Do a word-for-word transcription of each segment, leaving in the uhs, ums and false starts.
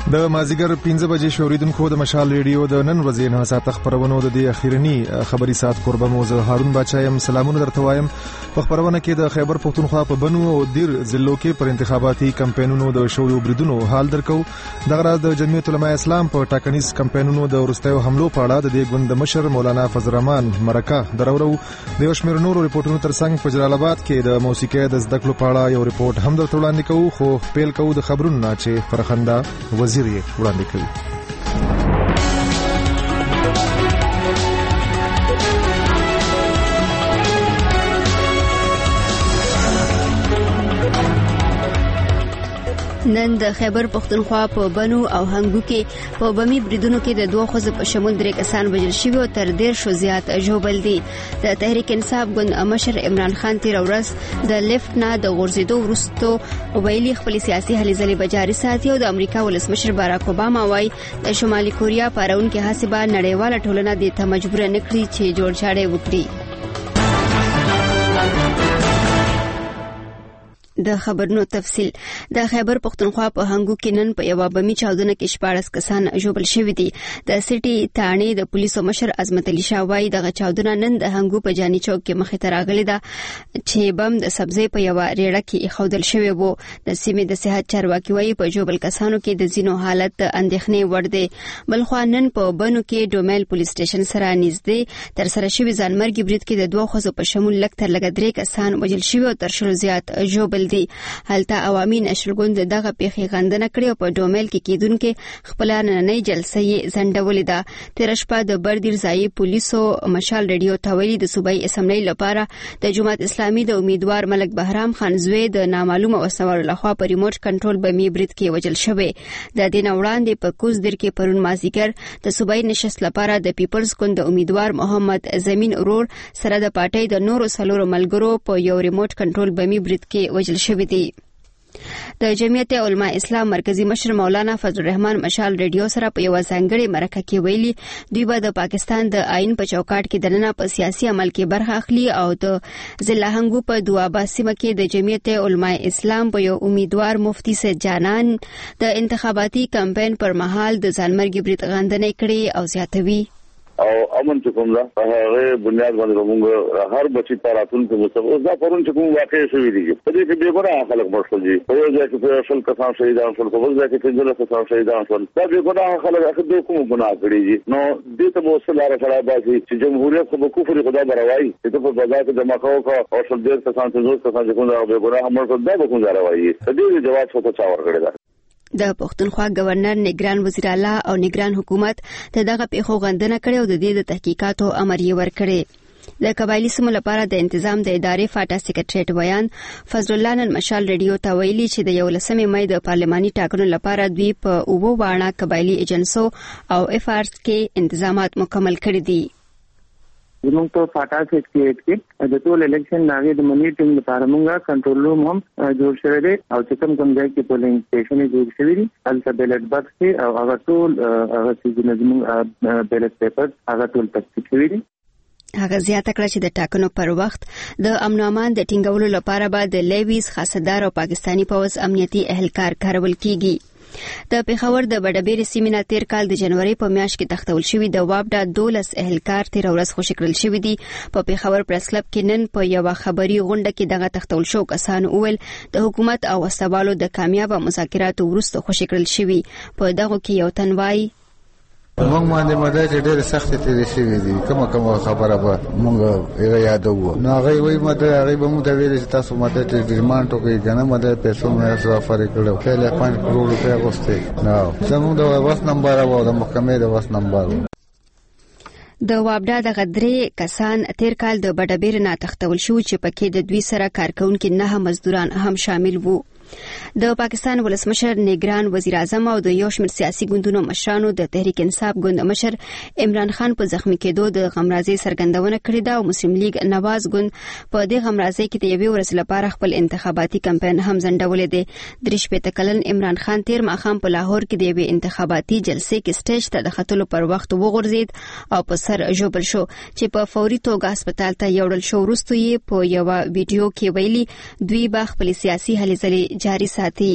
د مازیګر پنځه بجې شوریدونکو د مشال ریډیو د نن ورځې نه ساعت خبرونو د دې اخیرنی خبري سات قربه موزه هارون بچایم سلامونه درته وایم. په خبرونه کې د خیبر پختونخوا په بنو او دیر ضلعو کې پر انتخاباتي کمپاینونو د شویو بریدونو حال درکو. دغه د جمعیت العلماء اسلام په ټاکنیز کمپاینونو د ورستیو حملو په اړه د دې ګوند مشر مولانا فضل الرحمن مرکه درورو د یو شمېر نورو ریپورتونو ترڅنګ په جلال آباد کې د موسیقي د زده کړو په اړه یو ریپورت هم درته وړاندې کوو، خو پیل کوو د خبرونو نه چې فرخنده وزیر یې وړاندې کوي. نن د خیبر پختونخوا په بنو او هنګو کې په بمی بریدونو کې د دوه خزو په شمول درې کسان وژل شوي او تر ډیر شو زیات ژوبل دي. د تحریک انصاف ګوند مشر عمران خان تیر ورځ د لیفت نه د غورځېدو وروسته ویلي خپل سیاسي هلې ځلې به جاري ساتي او د امریکا ولسمشر باراک اوباما وايي د شمالي کوریا پارونکو حسابه نړیواله ټولنه د ته مجبور نه کړي چې جوړ جاړی وکړي. د خبرونو تفصیل. د خیبر پختونخوا په هنګو کې نن په یو بمی چاودنه کې شپږ کسان ژوبل شوي دي. د سټي تانې د پولیسو مشر عظمت علي شاه وايي دغه چاودنه نن د هنګو په جاني چوک کې مخې ته راغلې ده چې بم د سبزی په یو ریړه کې خودل شوی وو. د سیمې د صحت چارواکي وايي په ژوبل کسانو کې د زینو حالت اندېښنې وړ دی. بلخو نن په بنو کې ډومل پولیس سټیشن سره نږدې تر سره شوی ځانمرګي برید کې د دوه خزو په شمول لک تر لګ درې کسان وژل شوي او تر شلو زیات ژوبل دي. هلته عوامي نشرګوند دغه پیښې غندنه کړې او په ډومل کې کېدونکو خپل نننۍ جلسه یې ځنډولې ده. تیر شپه د بردیر ځای پولیسو مشال ریډیو ته ویلي د صوبایي اسمبلی لپاره د جماعت اسلامي د امیدوار ملک بهرام خان زوی د نامعلومه وسوال لخوا په ریموټ کنټرول بمی برید کې وژل شوی. د دین وړاندې په کوزدر کې پرون مازیګر د صوبایي نشست لپاره د پیپلز ګوند د امیدوار محمد زمین اورور سره د پارټۍ د نورو سلورو ملګرو په یو ریموټ کنټرول بمی برید کې وژل شوی دی. د جمعیت علماء اسلام مرکزی مشر مولانا فضل الرحمن مشال ریډیو سره په یو ځانګړي مرکه کې ویلي دوی به د پاکستان د آئین په چوکاټ کې دننه په سیاسي عمل کې برخه اخلي او د ضلع هنګو په دوابه سیمه کې د جمعیت علماء اسلام په یو امیدوار مفتی سید جانان د انتخاباتي کمپاین پر مهال د ځانمرګي برید غندنه کړې او زیاتوي او امن چې کوم ده هغه بنیاد باندې موږ هر بچی تراتون کې مستقبل دا پرون چې کوم واقع شوی دی په دې کې به ګورا خلک مرشد دي په یو ځای کې په اصل کسان شهیدان شول په بل ځای کې څنګه کسان شهیدان شول دا به ګورا خلک اخر کوم ګناه کړی دي. نو دې ته مو سره راځي باسي چې جمهوریت خو کفر خدا بروای چې په بازار کې جمع کاو کا او څل ډیر کسان څنګه کسان چې کوم به ګورا هم ورته دا کوم راوایي دې جواب څه څه ور کړی دا. د پښتونخوا گورنر نگران وزیر اعلی او نگران حکومت ته دغه پیښو غندنه کړې او د دې د تحقیقاتو امر یې ورکړی. د قبایلی سیمو لپاره د تنظیم د ادارې فاټا سکرټریټ بیان فضل الله نن مشال ریډیو ته ویلي چې د یولسمې مې د پارلماني ټاکنو لپاره دوی په اوو واړه قبایلی ایجنسو او اف آرز کې انتظامات مکمل کړي دي. زموږ په فاټا سکرټریټ کې د ټول الیکشن ناغې د منیټینګ لپاره موږ کنټرول روم هم جوړ شوی دی او چې کوم کوم ځای کې پولینګ سټیشن جوړ شوی دی هلته بیلټ باکس کې او هغه ټول هغه چې زموږ بیلټ پیپر هغه ټول تصدیق شوی دی. هغه زیاته کړه چې د ټاکنو پر وخت د امن او امان د ټینګولو لپاره به د لیویز خاصدار او پاکستانی پوز امنیتي اهلکار کارول کیږي. د پیښور د بډبیر سیمې نه تیر کال د جنوري په میاشت کې تختول شوی د وابډا دولس اهلکار تیر ورځ خوشی کړل شوی دی. په پیښور پریس کلب کې نن په یو خبري غونډه کې دغه تختول شو کسان اول د حکومت او استوالو د کامیاب مذاکراتو وروسته خوشی کړل شوی. په دغه کې یو تنوای موږ باندې مده چې ډېر سخت تیر شوی دی کومه کومه خبره به موږ یې یادو نو هغه وی مده هغه به موږ د ویل چې تاسو مده ته ډیمانډ وکړئ کنه مده پیسو مې سره فرق کړو کله پنځه کروڑ روپیا غوښتي نو زموږ د واس نمبر او د محکمې د واس نمبر. د وابډا د غدرې کسان تیر کال د بډبیر نه تختول شو چې پکې د دوی سره کارکونکو نه مزدوران هم شامل وو. د پاکستان ولسمشر نگران وزیر اعظم او د یو شمېر سیاسي ګوندونو مشرانو د تحریک انصاف ګوند مشر عمران خان په زخمی کېدو د غمرازي سرګندونه کړې ده او مسلم لیگ نواز ګوند په دې غمرازي کې د یوې ورځې لپاره خپل انتخاباتي کمپاین هم ځنډولې ده. درې شپېته کلن عمران خان تیر ماښام په لاهور کې د یوې انتخاباتي جلسې کې سټیج ته د ختلو پر وخت وغورځید او په سر ژوبل شو چې په فوري توګه هسپتال ته یوړل شو. وروسته یې په یو ویډیو کې ویلي دوی به خپل سیاسي هلې ځلې جاری ساتي.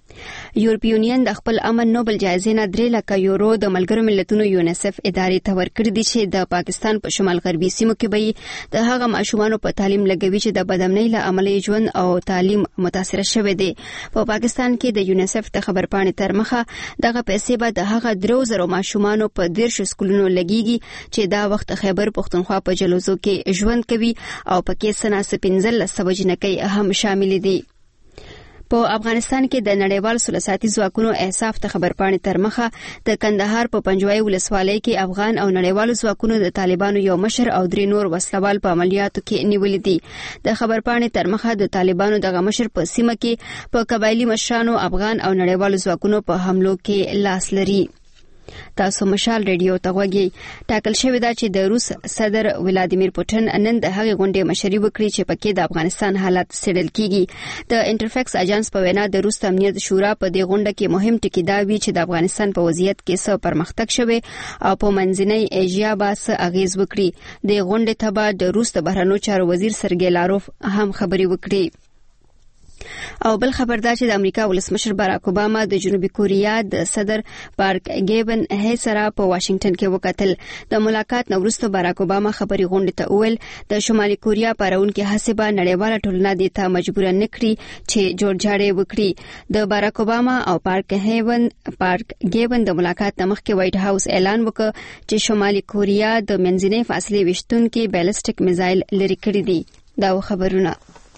یورپی یونین د خپل امن نوبل جایزې نه درې لکه یورو د ملګرو ملتونو یونیسف ادارې ته ورکړي دي چې د پاکستان په شمال غربي سیمو کې به د هغه ماشومانو په تعلیم لګوي چې د بدامنۍ له امله ژوند او تعلیم متاثر شوی دی. په پاکستان کې د یونیسف د خبرپاڼې تر مخه دغه پیسې به د هغه درو زرو ماشومانو په دیرش سکولونو لګيږي چې دا وخت خیبر پختونخوا په جلوزو کې ژوند کوي او پکې سناس پنځل سبا جنکۍ هم شامل دي. په افغانستان کې د نړیوال سلساتي ځواکونو احساف ته خبرپاڼې تر مخه د کندهار په پنجوای ولسوالۍ کې افغان او نړیوال ځواکونو د طالبانو یو مشر او درې نور وسلوال په عملیاتو کې نیولې دي. د خبرپاڼې تر مخه د طالبانو دغه مشر په سیمه کې په قبایلی مشرانو افغان او نړیوال ځواکونو په حملو کې لاس لري. تاسو مشال ریډیو ته غوږی. ټاکل شوی دا چې د روس صدر ولادیمیر پوتین نن د هغې غونډې مشري وکړي چې پکې د افغانستان حالت څېړل کیږي. د انټرفیکس اجانس په وینا د روس امنیت شورا په دې غونډه کې مهم ټکي دا وی چې د افغانستان په وضعیت کې څه پرمختګ شوی او په منځنۍ ایشیا به څه اغیز وکړي. د غونډې ته به د روس د بهرنیو چارو وزیر سرګی لاروف هم خبري وکړي. او بل خبردار چې د امریکا ولسمشر باراک اوباما د جنوبي کوریا د صدر پارک ګیون هي سره په واشنگټن کې وکتل. د ملاقات نو وروسته باراک اوباما خبري غونډې ته وویل د شمالي کوریا پرونکو حسابه نړیواله ټولنه د ته مجبور نه کړي چې جوړجاړي وکړي. د باراک اوباما او پارک هیون پارک ګیون د ملاقات مخکې وایټ هاوس اعلان وکړ چې شمالي کوریا د منځنۍ فاصلې وشتونکو بیلسټیک میزایل لري کړی دي. دا خبرونه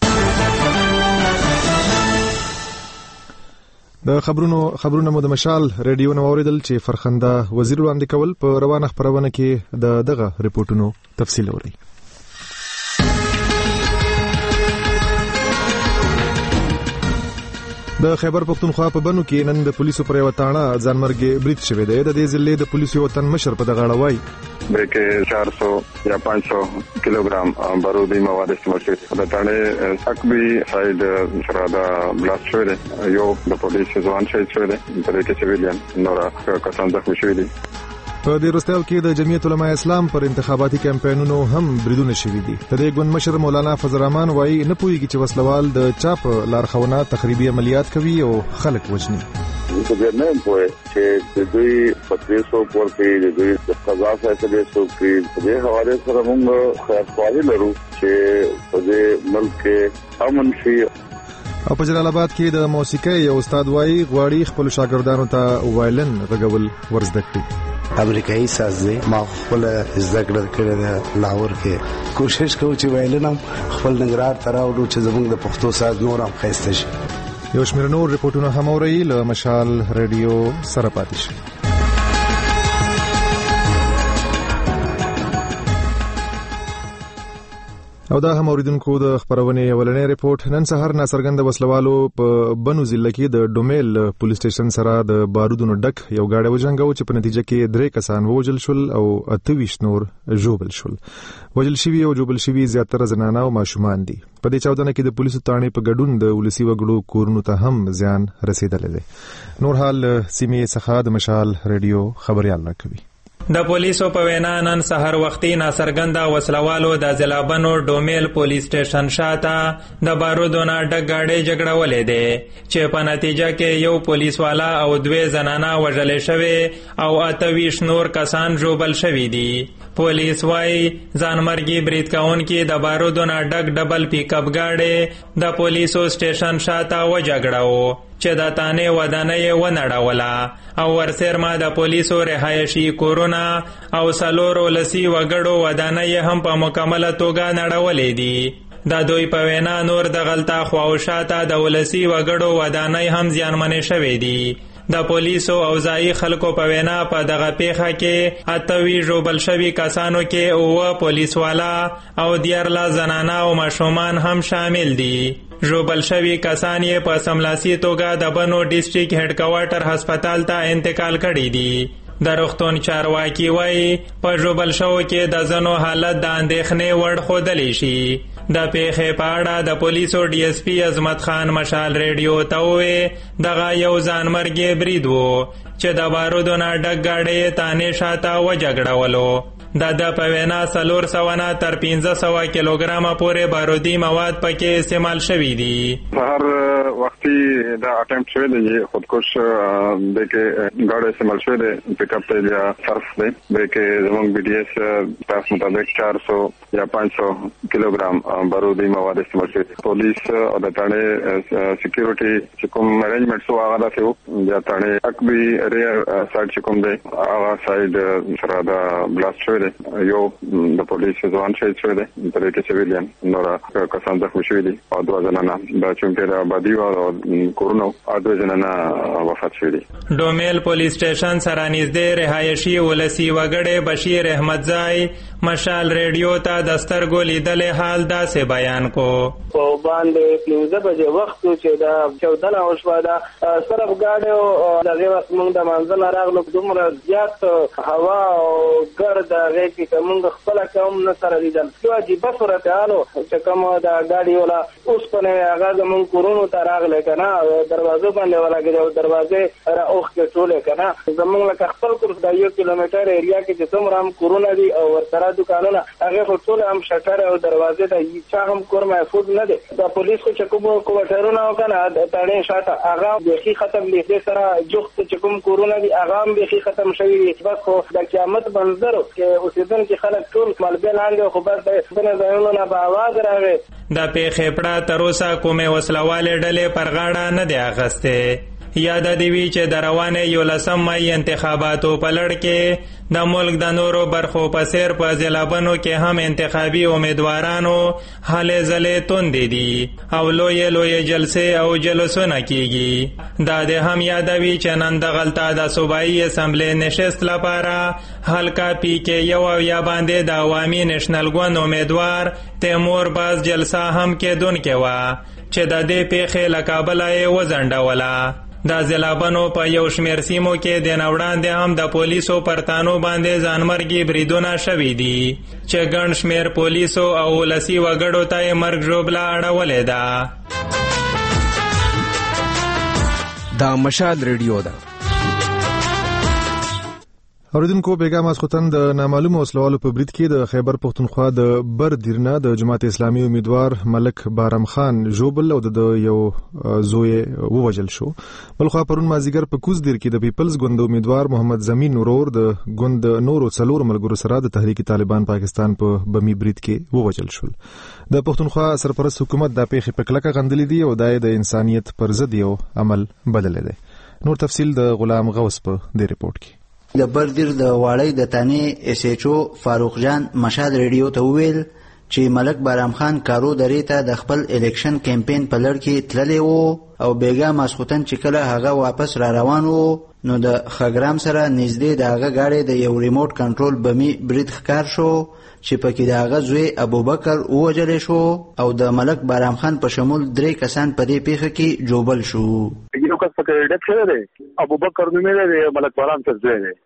د خبرونو خبرونه مو د مشال ریډیو نو اوریدل چې فرخنده وزیر وړاندې کول په روانه خبرونه کې د دغه ریپورتونو تفصیل اوري. د خیبر پختونخوا په بنو کې نن د پولیسو پر یو تاڼه ځانمرګي برید شوی دی. د دې ضلع د پولیسو یو تن مشر په دغه اړه وایي بلکې چار سو یا پانچ سو کیلوګرام بارودي مواد استعمال شوي. د تاڼې سکبي ساید سره دا بلاست شوی دی. یو د پولیس ځوان شهید شوی دی، په دې کې سیویلیان نور کسان زخمي شوي دي. په دې وروستیو کې د جمعیت علماء اسلام پر انتخاباتي کمپاینونو هم بریدونه شوي دي. د دې ګوند مشر مولانا فضل الرحمن وایي نه پوهیږي چې وسلوال د چا په لارښوونه تخریبي عملیات کوي او خلک وژني. زه به نه پوهه چې د دوی پاتریسو پورته د دوی د قضا فیصله کوي. په دې حواله سره موږ خیال لرو چې په دې ملک کې امن شي. او په جلال آباد کې د موسیقۍ یو استاد وایي غواړي خپل شاګردانو ته وایلن غږول ورزده کړي. امریکایي ساز دی، ما خپل زده کړه کړې ده لاهور کې. کوشش کوم چې وایلن هم خپل ننګرهار ته راوړو چې زموږ د پښتو ساز نور هم ښایسته شي. یو شمېر نور ریپورتونه هم اورئ له مشال ریډیو سره پاتې شئ. او دا هم اوریدونکو د خبرونې ولنې ریپورت. نن سهار ناڅرګند وسلوالو په بنو ضلع کې د ډومیل پولیس سټیشن سره د بارودونو ډک یو گاډی وجنګاو چې په نتیجه کې درې کسان وژل شول او اته ویشت نور ژوبل شول. وژل شوي او ژوبل شوي زیاتره زنانه او ماشومان دي. په دې چاودنه کې د پولیسو تاڼې په ګډون د ولسی وګړو کورونو ته هم زیان رسیدلی دی. نور حال سیمې څخه د مشال ریډیو خبريال راکوي. د پولیسو په وینا نن سحر وختي ناڅرګنده وسلوالو د ضلعبنو ډومیل پولیس سټیشن شاته د بارودو نه ډک ګاډۍ جګړولې ده چې په نتیجه کې یو پولیس والا او دوه زنانه وژل شوي او اته ویشت نور کسان ژوبل شوي دي. پولیس وايي ځانمرګي برید کوونکي د بارودو نه ډک ډبل پیک اپ ګاډۍ د پولیسو سټیشن شاته وجګړاو چې د تانې ودانۍ ونړوله او ورسېرما د پولیسو رهایشي کورونه او څلورو لسي وګړو ودانۍ هم په مکمله توګه نړولې دي. د دوی په وینا نور د غلطه خواوشاته د ولسي وګړو ودانۍ هم زیانمنې شوې دي. د پولیسو او ځایي خلکو په وینا په دغه پیښه کې اتوي ژوبل شوي کسانو کې اوه پولیس والا او دیارلس زنانه او ماشومان هم شامل دي. ژوبل شوي کسان یې په سملاسي توګه د بنو ډیسټریکټ هډ کوارټر هسپتال ته انتقال کړي دي. د روغتون چارواکي وایي په ژوبل شوو کې د ځنو حالت د اندېښنې وړ ښودلی شي. د پیښې په اړه د پولیسو ډي اس پي عظمت خان مشال ریډیو ته وویل دغه یو ځانمرګي برید و چې د بارودو نه ډک ګاډۍ تانې شاته وجګړولو. د د په وینا څلور سوه نه تر پنځه سوه کیلوګرامه پورې بارودي مواد پکې استعمال شوي دي. سهار وختي دا اټمپټ شوی دی خودکش د کې ګاډي استعمال شوی دی پک اپ ته یا صرف دی د کې زموږ بي ډي اس تاسو مطابق چار سو یا پانچ سو کیلوګرام بارودي مواد استعمال شوی. پولیس او د ټاڼې سکیورټي چې کوم ارینجمنټ سو هغه داسې وو یا ټاڼې اکبي ریئر سایډ چې کوم دی هغه سایډ سره دا بلاست شوی دی. یو د پولیس ځوان شهید شوی دی په دې کې سیویلین نور کسان زخمي شوي دي او دوه ځنه دا چې د آبادي او کورونو اته ځنه وفات شوي دي. ډومیل پولیس سټیشن سره نږدې رهایشي ولسی وګړي بشیر احمد زای مشال ریډیو ته د سترګو لیدلې حال داسې بیان کو. په باندې پنځه بجې وخت چې دا چودنه وشوه دا صرف ګاډي او دغه وخت موږ د منځل راغلو دومره زیات هوا او ګرد هغه کې موږ خپل کوم نه سره لیدل یو عجیب صورت حالو چې کوم دا ګاډي ولا اوس په هغه زمون کورونو ته راغله کنه دروازه باندې ولاګي دروازه را اوخ کې ټوله کنه زمون له خپل کور د یو کیلومتر ایریا کې چې څومره هم کورونه دي او ورسره دکانونه هغه ټول هم شټر او دروازه ته هیڅ هم کور محفوظ نه دي. د پولیس چې کوم کوټرونه او کنه د تاړې شاته هغه بيخي ختم لیدې سره جوخت چې کوم کورونه دي هغه هم بيخي ختم شوی دي. بس خو د قیامت منظر کې اوسیدونکو خلک ټول مالبه لاندې خو بس د خپل ځایونو په आवाज راغی. د پیښې پړه تر اوسه کومه وسلواله ډلې پر غاړه نه دی اغسته. یاد دی وی چې د روانه یو لسم مې انتخاباتو په لړ کې د ملک د نورو برخو په سیر په ځلابونو کې هم انتخابي امیدوارانو حالې ځلې توندې دي او لوی لوی جلسې او جلسونه کیږي. دا د هم یادوي چې نن د غلطه د صوبایي اسمبلی نشست لپاره حلقه پی کې یو یا باندې د عوامي نېشنل ګوند امیدوار تیمور باز جلسه هم کې دون کې وا چې د دې پیښې له کابل یې وزنډوله. د ځلابونو په یو شمیر سیمو کې د نوړاندې هم د پولیسو پرتانو باندې ځانمرګي بریدونه شوي دي چې ګڼ شمیر پولیسو او ولسي وګړو ته مرګ ژوبله اړولې ده. دا مشال ریډیو ده. اوریدونکو بیګا ماسخوتن د نامعلومه وسلوالو په برید کې د خیبر پښتونخوا د بر دیرنا د جماعت اسلامي امیدوار ملک بارم خان جوبل او د یو زوی ووجل شو. بلخوا پرون مازیګر په کوز دیر کې د پیپلز ګوند امیدوار محمد زمین ورور د ګوند نورو څلور ملګرو سره د تحریک طالبان پاکستان په بمی برید کې ووجل شول. د پښتونخوا سرپرست حکومت د پیښې په کلکه غندلې دي او د انسانیت پر ضد یو عمل بدلې دی. نور تفصیل د غلام غوث په دې ریپورت کې. د بردیر د واړی د تانې اس ایچ او فاروق جان مشاد ریډیو ته وویل چې ملک بارام خان کارو درې ته د خپل الیکشن کمپین په لړ کې تللی وو او بیګا ماسخوتن چې کله هغه واپس را روان وو نو د خګرام سره نږدې د هغه گاډي د یو ریموټ کنټرول بمی برید ښکار شو چې پکې د هغه زوی ابوبکر ووجل شو او د ملک بارام خان په شمول درې کسان په دې پیښه کې جوبل شو. یو کس پکې ډک شوی دی ابوبکر نومې دی ملک بارام څخه زوی دی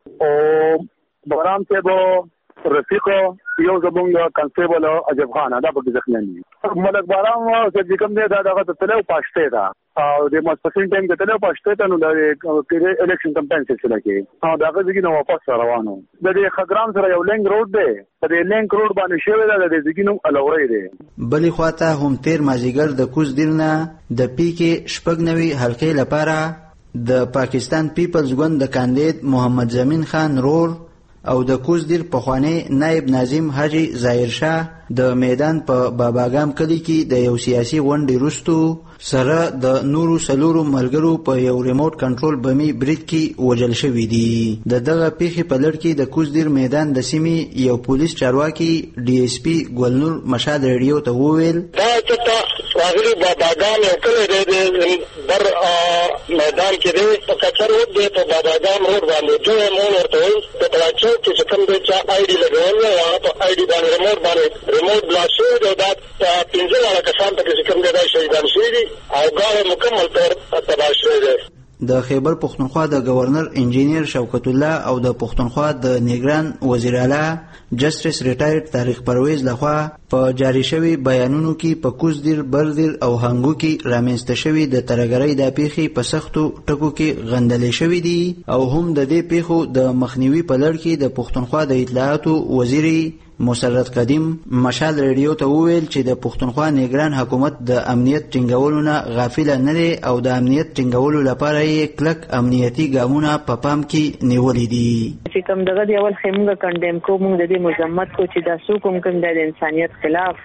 او بارام څخه رفیق یو زمونږ کنسټیبل عجب خان دا پکې ځخنه دي. ملک بارام چې کوم دی دا دغه تلو پاشته دا او د ماسپسین ټایم کې تلو پاشته ته نو د الیکشن کمپاین سلسله کې او دغه ځکه نو واپس روانو د دې خګرام سره یو لینک روډ دی په دې لینک روډ باندې شوی دا د ځکه نو الوري دی. بلې خواته هم تیر مازیګر د کوز دیرنه د پی کې شپږ نوي حلقې لپاره د پاکستان پیپلز ګوند د کاندید محمد زمین خان رور او د کوز دیر پخوانی نائب ناظم حاجی ظاهر شاه د میدان په باباګام کلی کې د یو سیاسي غونډې وروسته سره د نورو سلورو ملګرو په یو ریموټ کنټرول بمی برید کې وژل شوي دي. د دغه پیښې په لړ کې د کوز دیر میدان د سیمې یو پولیس چارواکي ډي ایس پی ګلنور مشاد ریډیو ته وویل دا چې راغلي باباګام یو کلی دی بر میدان کې دی په کچر وډ دی په باباګام روډ باندې دوی مون ورته وایي په تراچو چې کوم دی چې آی ډي لګول دی هغه په آی ډي باندې ریموټ باندې ریموټ بلاست شوی دی دا پنځه واړه کسان پکې چې کوم دی شهیدان شوي دي او ګاډي مکمل طور تباه شوی دی. د خیبر پښتونخوا د گورنر انجینیر شوکت الله او د پښتونخوا د نیګران وزیر اعلی جسټس ریټایرډ طارق پرویز لخوا په جاری شوی بیانونو کې په کوز دیر بردیر او هنګو کې رامنځته شوی د ترګرۍ د پیښې په سختو ټکو کې غندلې شوی دي او هم د دې پیښو د مخنیوي په لړ کې د پښتونخوا د اطلاعاتو وزیر مسرت قدیم مشال ریډیو ته وویل چې د پښتونخوا نگران حکومت د امنیت ټینګولو نه غافل نه دی او د امنیت ټینګولو لپاره یې کلک امنیتي ګامونه په پام کې نیولې دي. چې کوم دغه دی اول خیمه کنډیم کو موږ د دې مذمت کو چې دا څوک کوم کوم د انسانیت خلاف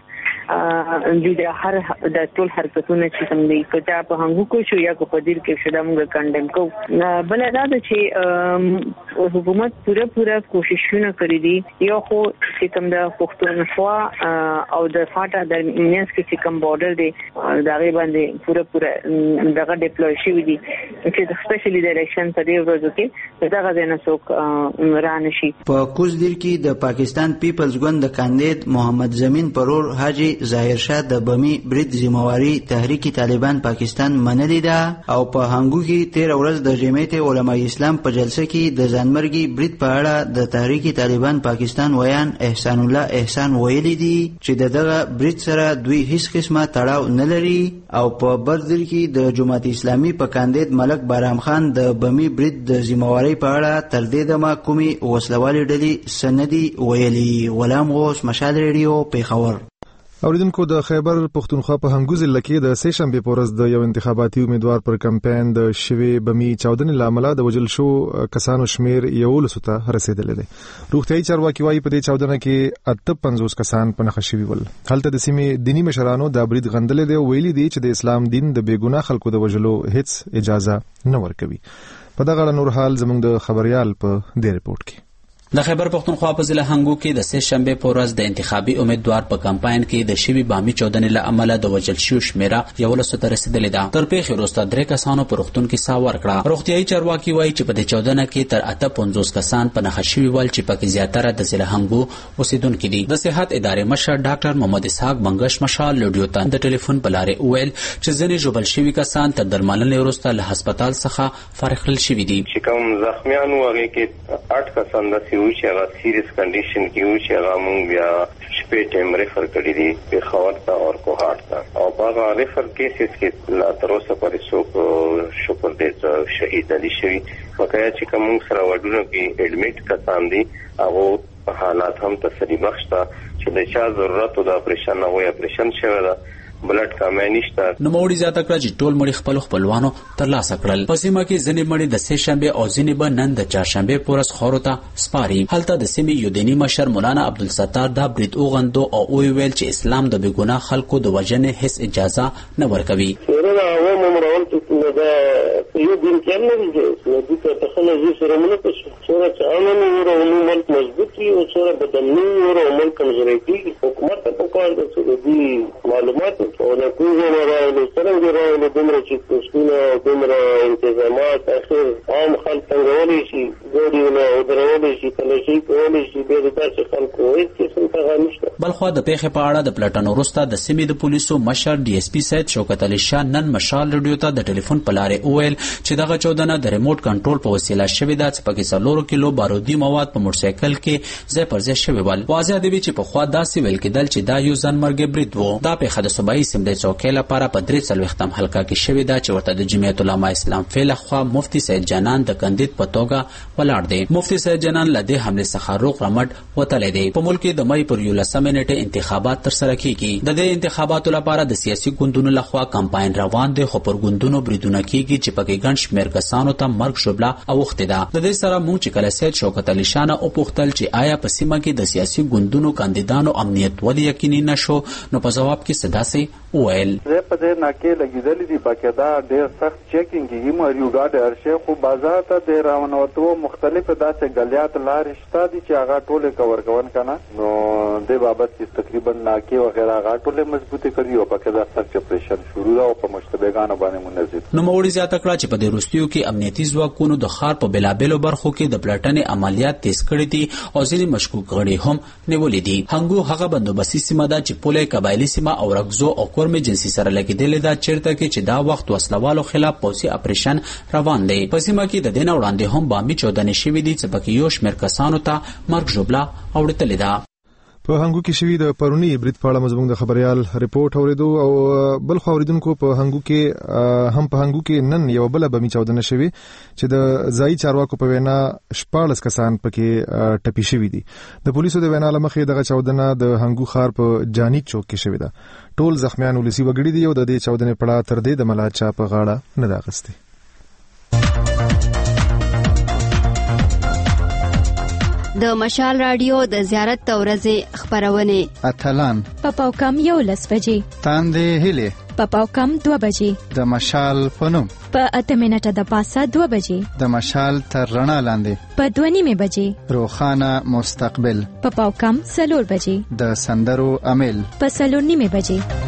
د هر د ټول حرکتونه چې کوم دي کچا په هنګو کو شو یا کو په دیر کې شوه موږ کنډم کو. بل دا چې حکومت پوره پوره کوششونه کړې دي یو خو چې کوم د پښتونخوا او د فاټا د مینس کې چې کوم بارډر دی دا غي باندې پوره پوره دغه ډیپلوي شوی دي چې سپیشلی د الیکشن په دی ورځو کې دغه ځنه څوک رانه شي. په کوزدیر کې د پاکستان پیپلز ګوند د کاندید محمد زمین پرور حاجی ظاهر شاه د بمی برید ذمہواری تحریک طالبان پاکستان منلې ده او په هنګو کې تیر ورځ د جمعیت علماء اسلام په جلسه کې د ځانمرګي برید په اړه د تحریک طالبان پاکستان ویان احسان الله احسان ویلي دي چې دغه برید سره دوی هیڅ قسمه تړاو نه لري او په برځل کې د جماعت اسلامي په کاندید ملک بارام خان د بمی برید د ذمہواری په اړه تر دې دمه کومي وسلوالي ډلې سندي ویلي. غلام غوث، مشال ریډیو، پیښور. اوریدونکو د خیبر پښتونخوا په هنګو ضلع کې د سه شنبه په ورځ د یو انتخاباتي امیدوار پر کمپاین د شوی بمی چاودنې لامل د وجل شو کسانو شمیر یو لسته رسیدلې ده. روغتيایي چارواکي وايي په دې چاودنه کې اته پنځوس کسان په نښه شوي ول. هلته د سیمې دینی مشرانو د برید غندلې دی ویلي دي چې د اسلام دین د بیګناه خلکو د وجلو هیڅ اجازه نه ورکوي. په دغه نور حال زموږ د خبريال په دې رپورت کې د خیبر پختونخوا په ضلع هنګو کې د سه شنبه په ورځ د انتخابي امیدوار په کمپاین کې د شوی بامي چودنې له امله د وجل شو شمیره یو لسو ته رسیدلې ده. تر پیښې وروسته درې کسانو په روغتون کې ساه ورکړه. روغتيایي چارواکي وایي چې په دې چودنه کې تر اته پنځوس کسان په نښه شوي ول چې پکې زیاتره د ضلع هنګو اوسیدونکي دي. د صحت ادارې مشر ډاکټر محمد اسحاق بنگش مشال لډیو ته د ټلیفون په لارې وویل چې ځینې ژوبل شوي کسان تر درملنې وروسته له هسپتال څخه فارغ کړل شوي دي. چې کوم زخمیان و هغه کې اټ کسان د سیو چې هغه سیریس کنډیشن کې و چې هغه مونږ بیا شپې ټیم ریفر کړی دي پیښور ته او کوهاټ ته او په ریفر کیسز کې لا تر اوسه پورې څوک شکر دې شهید دي شوی. وکړه چې کوم سره وډونو کې اډمیټ کسان دي هغه په حالات هم تسلی بخش تا چې د چا ضرورت او د اپریشن نه وي اپریشن شوی دا بلډ کمه نشته. نو موړي زیاته کړ چې ټول مړي خپل خپلوانو ترلاسه کړل. په سیمه کې ځینې مړي د سه شنبه او ځینې به نن د چهارشنبه پورس خورو ته سپاري. هلته د سیمې یو دینی مشر مولانا عبدالستار دا برید اوغندو او ویل چې اسلام د بیګناه خلکو د وجنې هیڅ اجازه نه ورکوي. ورنه عوام مرول ته دا یو دین کې نه دي چې د څه په خله زی سره مونږ په صورت عامه ورو ملک مضبوط وي او سره بدلني ورو ملک کمزوري دي. حکومت په کار د څه معلومات او د کوزه راوړل څنګه راوړل دومره چې پښتون دومره انتظامات اخر عام خلک څنګه شي ګوډي او درولې شي کله شي کولې شي د تاسو خلکو هیڅ څه څنګه نشته. بلخو د پیښې په اړه د پلټنو وروسته د سیمې د پولیسو مشر ډي اس پی سید شوکت علي شاه نن مشال ریډیو ته د ټلیفون په لارې وویل چې دغه چودنه د ریموټ کنټرول په وسیله شوې ده چې پکې څلور کیلو بارودي مواد په موټر سایکل کې ځای پر ځای شوي ول. واضح دی چې په خوا داسې ویل کېدل چې دا یو ځانمرګي برید و. دا پیښه د صوبایي سیمې د چوکۍ لپاره په درې څلوېښتم حلقه کې شوې ده چې ورته د جمعیت علماء اسلام فعل خوا مفتي سید جانان د کندید په توګه ولاړ دی. مفتي سید جانان له دې حمله څخه روغ رمټ وتلی دی. په ملک کې د مئی پر یولسمې نیټې انتخابات ترسره کیږي. د دې انتخاباتو لپاره د سیاسي ګوندونو لخوا کمپاین روان دی خو پر ګوندونو بریدونه کیږي چې پکې ګڼ شمېر کسانو ته مرګ شوبله اوښتې ده. د دې سره موږ چې کله سید شوکت علي شاه نه وپوښتل چې آیا په سیمه کې د سیاسي ګوندونو کاندیدانو امنیت ولې یقیني نشو نو په جواب کې صداسي وویل زه په دې ناکې لګېدلې دي باقاعده ډېر سخت چیکینګ کېږي مریو ګاډ هر شی خو بازار ته د راونوتو مختلفې داسې ګلیات لارې شته دي چې هغه ټولې کور کوون که نه نو دې بابت چې تقریبا ناکې وغیره هغه ټولې مضبوطې کړي او باقاعده سخت اپریشن شروع ده او په مشتبهګانو باندې منظم. نوموړي زیاته کړه چې په دې وروستیو کې امنیتي ځواکونو د ښار په بېلابېلو برخو کې د پلټنې عملیات تیز کړي دي او ځینې مشکوک غړي هم نیولي دي. هنګو هغه بندوبستي سیمه ده چې پوله قبایلي سیمه او رګزو او کورمې جنسي سره لګېدلې ده چیرته کې چې دا وخت وسلوالو خلاف پوځي اپریشن روان دی. په سیمه کې د دې نه وړاندې هم بامي چودنې شوې دي چې پکې یو شمېر کسانو ته مرګ ژوبله اوړتلې ده. په هنګو کې شوی د پرونی برید په اړه مزموږ د خبريال ریپورت اوریدو او بل خو اوریدونکو په هنګو کې هم په هنګو کې نن یو بل بمی چاودنه شوی چې د ځای چارواکو په وینا شپږ کسان پکې ټپي شوی دي. د پولیسو د وینا لمخې دغه چاودنه د هنګو خار په جانی چوک کې شوی ده. ټول زخمیان ولسی وګړي دي او د دې چاودنې پړه تر دې د ملاچا په غاړه نه داغسته. د مشال رادیو د زیارت ورځې خبرونه اتلان پپاو کم یو لس بجې تاندې هله پپاو کم دو بجې د مشال پنوم په اته منټه د پاسه دو بجې د مشال تر رڼا لاندې په دوه نیمه بجې روخانه مستقبل پپاو کم سلور بجې د سندرو امیل په سلور نیمه بجې.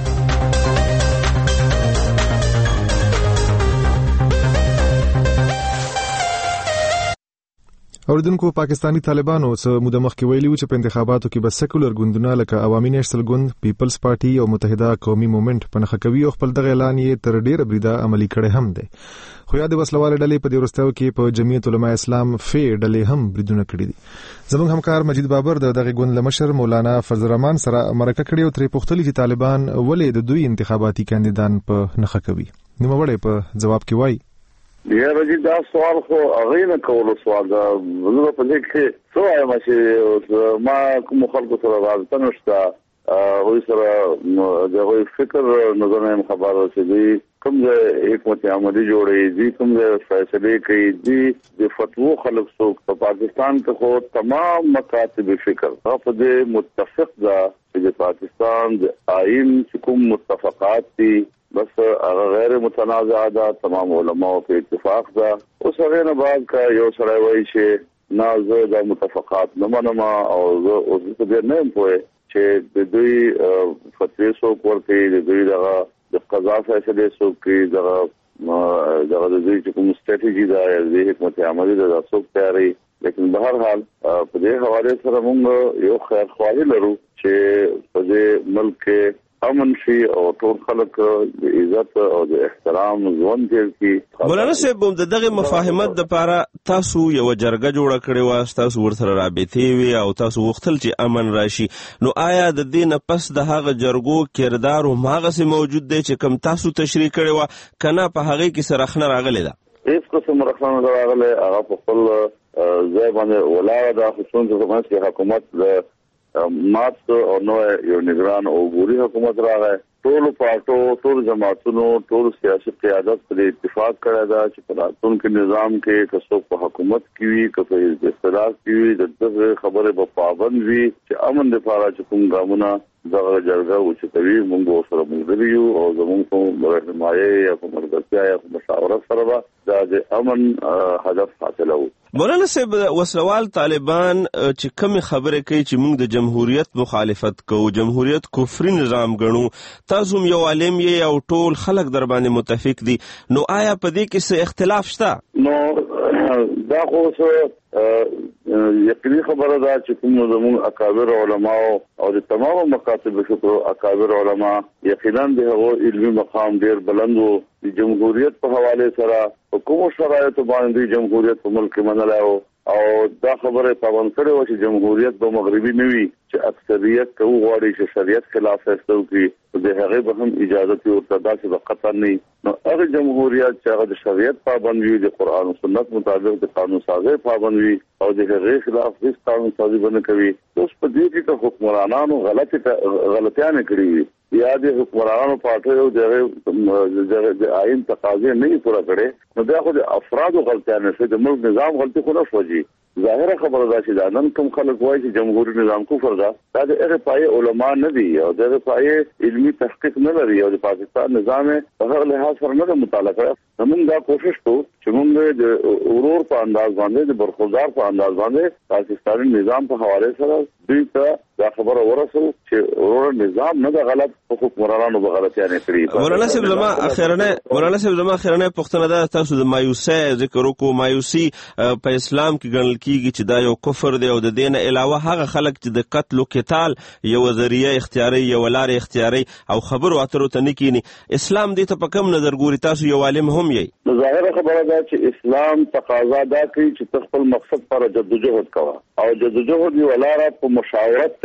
اوریدونکو پاکستانی طالبانو څه موده مخکې ویلي و چې په انتخاباتو کې به سیکولر ګوندونه لکه عوامي نیشنل ګوند، پیپلز پارټي او متحده قومي موومېنټ په نښه کوي او خپل دغه اعلان یې تر ډیره بریده عملي کړی هم دی. خو یا د وسلوال ډلې په دې وروستیو کې په جمعیت علماء اسلام فی ډلې هم بریدونه کړي دي. زموږ همکار مجید بابر د دغه ګوند لمشر مولانا فضل الرحمن سره مرکه کړې او ترې پوښتلي چې طالبان ولې د دوی انتخاباتي کاندیدان په نښه کوي. نوموړی په جواب کې وایي یا رجی دا سوال خو هغه نه کولو سوال دا زه په دې کې څه وایم چې ما کوم خلکو سره راځه نشته او سره دغه فکر نظر خبره چې دی کوم ځای حکومت عملی جوړي دي کوم ځای فیصله کوي دي د فتوو خلک څوک په پاکستان کې خو تمام مکاتب فکر په دې متفق ده چې د پاکستان د آئین کوم متفقات دي بس هغه غیر متنازع ده، تمام علماء په اتفاق ده. اوس هغه نه بعد کا یو سره وایي چې نازه د متفقات نه منما او زه اوس دې نه پوهه چې د دوی فتوی سو ورته د دوی دغه د قضا فیصله سو کې دغه دغه د دوی کوم ستراتیژي ده د حکومت عملی ده تاسو تیاری. لیکن به هر حال په دې حواله سره موږ یو خیر خواهی لرو چې په دې ملک امن شي او ټول خلک د عزت او د احترام ژوند کوي. مولانا صاحب د دغه مفاهمت د لپاره تاسو یو جرګه جوړه کړې و، تاسو ورسره رابطې وي او تاسو وختل چې امن راشي، نو آیا د دې نه پس د هغه جرګو کردار هم هغه سي موجود دی چې کوم تاسو تشریح کړی و کنه په هغه کې سرخنه راغلی ده؟ هیڅ قسم رخصانه راغلی هغه په خپل ځای باندې ولاړه ده. خصوصا چې حکومت د مات او نو یو نگران او ګوري حکومت راغی. ټول پارټو ټول جماعتونو ټول سیاسي قیادت پر اتفاق کړی دا چې په راتلونکي نظام کې کڅو په حکومت کې وي کفه استدراک کې وي د دغه خبره په پابند وي چې امن لپاره چې کوم ګامونه دغه جرګه او چې کوي موږ سره موږ یو او زموږ په رهنمایي یا په مرګتیا یا په مشاورت سره دا د امن هدف حاصلو. مولانا صاحب وسلوال طالبان چې کوم خبره کوي چې موږ د جمهوریت مخالفت کوو، جمهوریت کفري نظام ګڼو، تاسو یو عالم یې او ټول خلک در باندې متفق دي، نو آیا په دې کې څه اختلاف شته؟ نو دا خو یقیني خبره ده چې کوم زموږ اکابر علما او د تمام مکاتب فکر اکابر علما یقینا د هغو علمي مقام ډیر بلند وو. د جمهوریت په حواله سره حکومت شرایط باندې جمهوریت په ملک منلایو او دا خبره پابند کړو چې جمهوریت به مغربي نه وي چې اکثریت کوي غواړي چې شریعت خلاف فیصله وکړي د هغه به هم اجازه او ارتدا چې به قطر نه. نو هغه جمهوریت چې هغه د شریعت پابند وي، د قران او سنت مطابق د قانون سازي پابند وي او د هغه خلاف هیڅ قانون سازي باندې کوي، اوس په دې کې ته حکمرانانو غلطي غلطیاں کړې یا د حکمرانانو پاټو دغه د آئین تقاضې نه پوره کړي، نو دا خو د افرادو غلطیاں نه د ملک نظام غلطي خو نه شوږي. ظاهره خبره ده چې دا نن کوم خلک وایي چې جمهوریت نظام کفر ده، دا د هغه پای علما نه دي او د هغه پای علمي تحقیق نه لري او د پاکستان نظام په هغه لحاظ سره نه مطالعه کوي. موږ دا کوشش کوو چې موږ د اورور په انداز باندې د برخوردار په انداز باندې پاکستاني نظام په حواله سره دوی ته دا خبره ورسو چې اورور نظام نه د غلط حکمرانانو به غلطیاں کړې. مولانا صاحب زما اخرنه مولانا صاحب زما اخرنه پښتنه ده، تاسو د مایوسی ذکر وکړو. مایوسی په اسلام کې ګڼل کیږي چې دا یو کفر دی او د دین علاوه هغه خلک چې د قتل او قتال یو ذریعہ اختیاري یو لار اختیاري او خبرو اترو ته نه کینی، اسلام دې ته په کوم نظر ګوري؟ تاسو یو عالم هم یې. ظاهره خبره ده چې اسلام تقاضا ده کوي چې خپل مقصد پر جدوجہد کوه او جدوجہد یو لار په مشاورت ته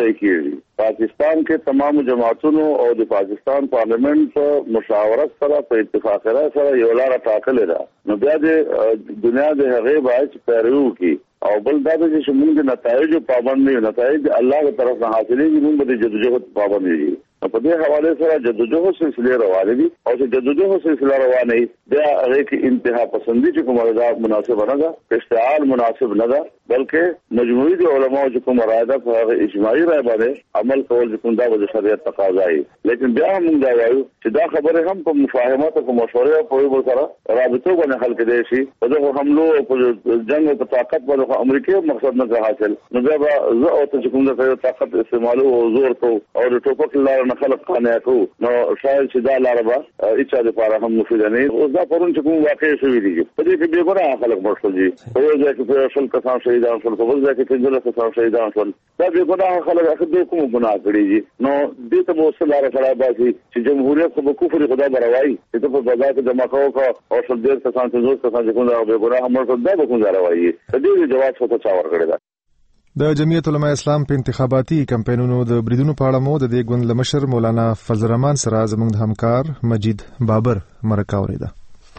ځای کېږي. پاکستان کې تمام جماعتونو او د پاکستان پارلیمنت په مشاورت سره په اتفاق سره یو لار ټاکلې ده. نو بیا د دنیا د هغې باید پیروي وکړي او بل دا چې موږ د نتایجو پابند نه یو. نتایج الله طرف نه حاصلېږي، موږ به د جدوجہد پابند یو. په دې حواله سره جدوجہد سلسله روانه دي او چې جدوجہد سلسله روانه بیا هغه کې انتها پسندي چې کومه ده مناسب نه ده، اشتعال مناسب نه ده، بلکې مجموعي د علماء چې کومه راځي په هغه اجماعي رائے باندې عمل کول چې کوم دا د شریعت تقاضا دی. لیکن بیا موږ دا وایو چې دا خبره هم په مفاهمات او مشورې په یو سره رابطو باندې حل کېدای شي. په دغه حملو او جنگ او طاقت باندې امریکا مقصد نه حاصل نو بیا زه او ته کوم د طاقت استعمالو او زور کو او د ټوپک لار نه خلق قانع کو نو شاید چې دا لار به اچا د لپاره هم مفید نه او دا پرون چې کوم واقع شوی دی. په دې کې به ګره خلک مرشد دي په یو ځای کې په شل کسان شهیدان شول، په بل ځای کې پنځه کسان شهیدان شول. دا به ګره خلک اخر کوم ګناه کړی دي. نو دې ته مو سره سره باسي چې جمهوریت خو به کفر خدا بروي چې په بازار کې جمع کوو او شل ډیر کسان څه دوه کسان چې کوم دا به ګره هم مرشد دا به کوم راوي. دې جواب څه څه ورکړی دا د جمعیت علماء اسلام په انتخاباتي کمپاینونو د بریدونو په اړه مو د دې ګوند لمشر مولانا فضل الرحمن سره زموږ د همکار مجید بابر مرکه اوریده.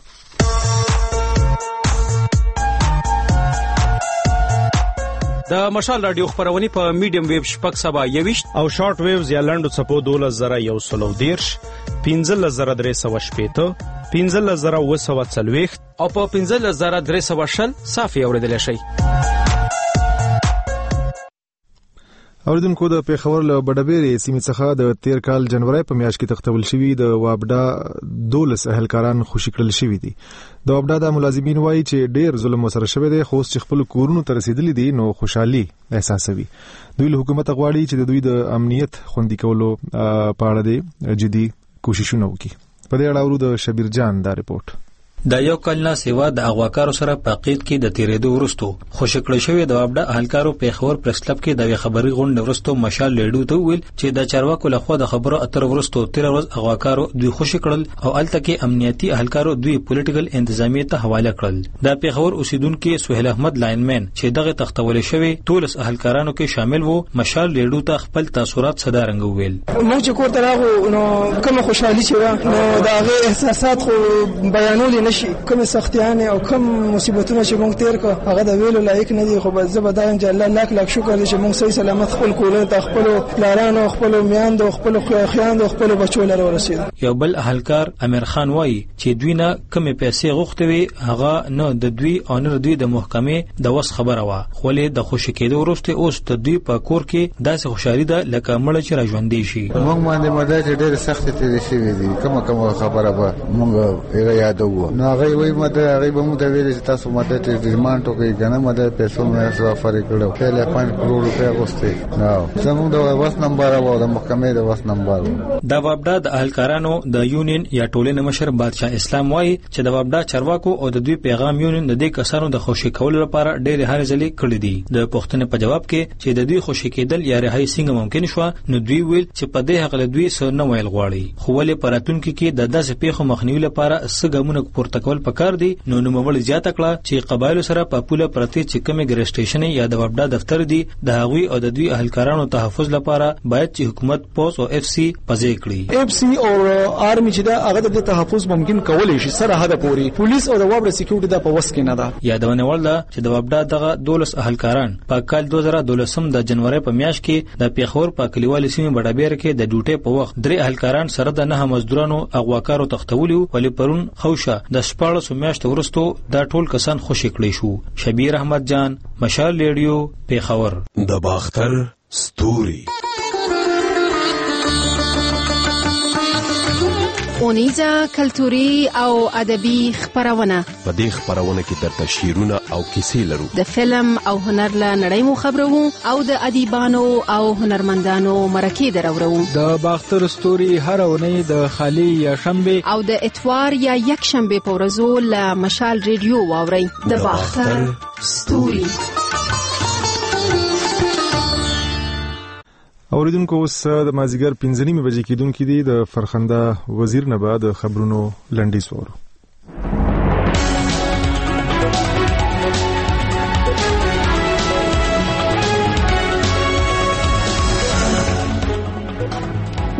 د مشال رادیو خبرونه په میډیم ویو شپږ سبا یويشت او شارټ ویوز یا لنډو چپو دوله زره یو سلو دیرش پنځه زره درې سو شپېته پنځه زره و سو څلوېښت او په پنځه زره درې سو شل صافي اوریدل شي. اوریدونکو د پیښور له بډبېرې سیمې څخه د تیر کال جنوري په میاشت کې تختول شوی د وابډا دولس اهلکاران خوشی کړل شوی دي. د وابډا د ملازمین وایي چې ډیر ظلم وسره شوی دی، خو چې خپل کورونو ته رسیدلی دي نو خوشحالي احساسوي. دوی له حکومت غواړي چې د دوی د امنیت خوندي کولو په اړه د جدي کوششونه وکړي. په دې اړه ورو د شبیر جان دا رپورت. د یو کال نه سیوا د اغواکارو سره په قید کې د تیرېدو ورستو خوشی کړی شوی د وابډا اهلکارو پیښور پریس کلب کې د خبري غونډې ورستو مشال لیډو ته ویل چې د چارواکو له خوا د خبرو اتر ورستو تیر ورځ اغواکارو دوی خوشی کړل او الته کې امنیتي اهلکارو دوی پولیټیکل انتظامیه ته حواله کړل. د پیښور اوسیدونکو سہیل احمد لاینمن چې دغه تختول شوی ټولس اهلکارانو کې شامل وو مشال لیډو ته خپل تاثیرات صدارنګ ویل. موږ چې کوته راغو نو کوم خوشحالي چې نو دا غي احساسات خو بیانول نشي، کوم سختیانه او کوم مصیبتونه چې موږ تیر کړ هغه د ویلو لایق نه دي. خو بس زه به دا ان الله لاک لاک شکر دې چې موږ صحیح سلامت خپل کولو ته خپل پلارانو خپل میاندو خپل خویاندو خپل بچو لره ورسید. یو بل اهلکار امیر خان وایي چې دوی نه کوم پیسې غوښتوي هغه نه د دوی او نه دوی د محکمې د وس خبره وا، خو له د خوشی کېدو وروسته اوس د دوی په کور کې داسې خوشحالي ده لکه مړ چې راژوندې شي. موږ باندې مدد ډېر سخت تیر شي دي، کومه کومه خبره به موږ یې یادو نو هغه وایي مده هغه به مو د ویل چې تاسو ماته ته ډیمانډ وکړئ کنه مده پیسو مې سفر کړو کله پنځه کروڑ روپیا غوښتي نو زموږ د واس نمبر او د محکمې د واس نمبر. د وابډا د اهلکارانو د یونین یا ټولنې مشر بادشاه اسلام وایي چې د وابډا چارواکو او د دوی پیغام یونین د دې کسانو د خوشی کولو لپاره ډېر هر ځلې کړی دي. د پښتنې په جواب کې چې د دوی خوشی کېدل یا رهایی څنګه ممکن شو نو دوی ویل چې په دې حق له دوی سره نه ویل غواړي، خو ولې پراتونکو کې د داسې پیښو مخنیوي لپاره سګمونه پورته کول پکار دي. نو نوموړي زیاته کړه چې قبایل سره په پوله پرتی چې کومه ګر سټیشن یا د وابډا دفتر دي د هغوی او د دوی اهلکارانو تحفظ لپاره باید چې حکومت پوس او اف سی پځې کړي. اف سی او آرمی چې دا هغه د تحفظ ممکن کولای شي سره هدا پوری پولیس او د وابډا سکیورټي د په وس کې نه ده. یادونه ولدا چې د وابډا دغه دولس اهلکاران په کال دوه زره دولسم د جنوري په میاشت کې د پیښور په کلیوالي سیمه بډابیر کې د ډوټې په وخت درې اهلکاران سره د نه مزدورانو اغواکارو تختولیو ولې پرون خوشه د شپاړس میاشتو ورستو دا ټول کسان خوشی کړی شو. شبیر احمد جان مشال ریډیو پیښور. د باختر ستوري اونیزه کلتوري او ادبي خبرونه. په دې خبرونه کې درته شعرونه او کیسې لرو. د فلم او هنر له نړۍ مو خبرو او د ادیبانو او هنرمندانو مرکې درورو. د باختر ستوري هر اونۍ د خالی یا شنبه او د اتوار یا یک شنبه په ورځو له مشال ریډیو واوري. د باختر ستوري. اوریدونکو اوس د مازیګر پنځه نیمې بجې کېدونکې دي. د فرخنده وزیر نه بعد خبرونو لنډیز وورو.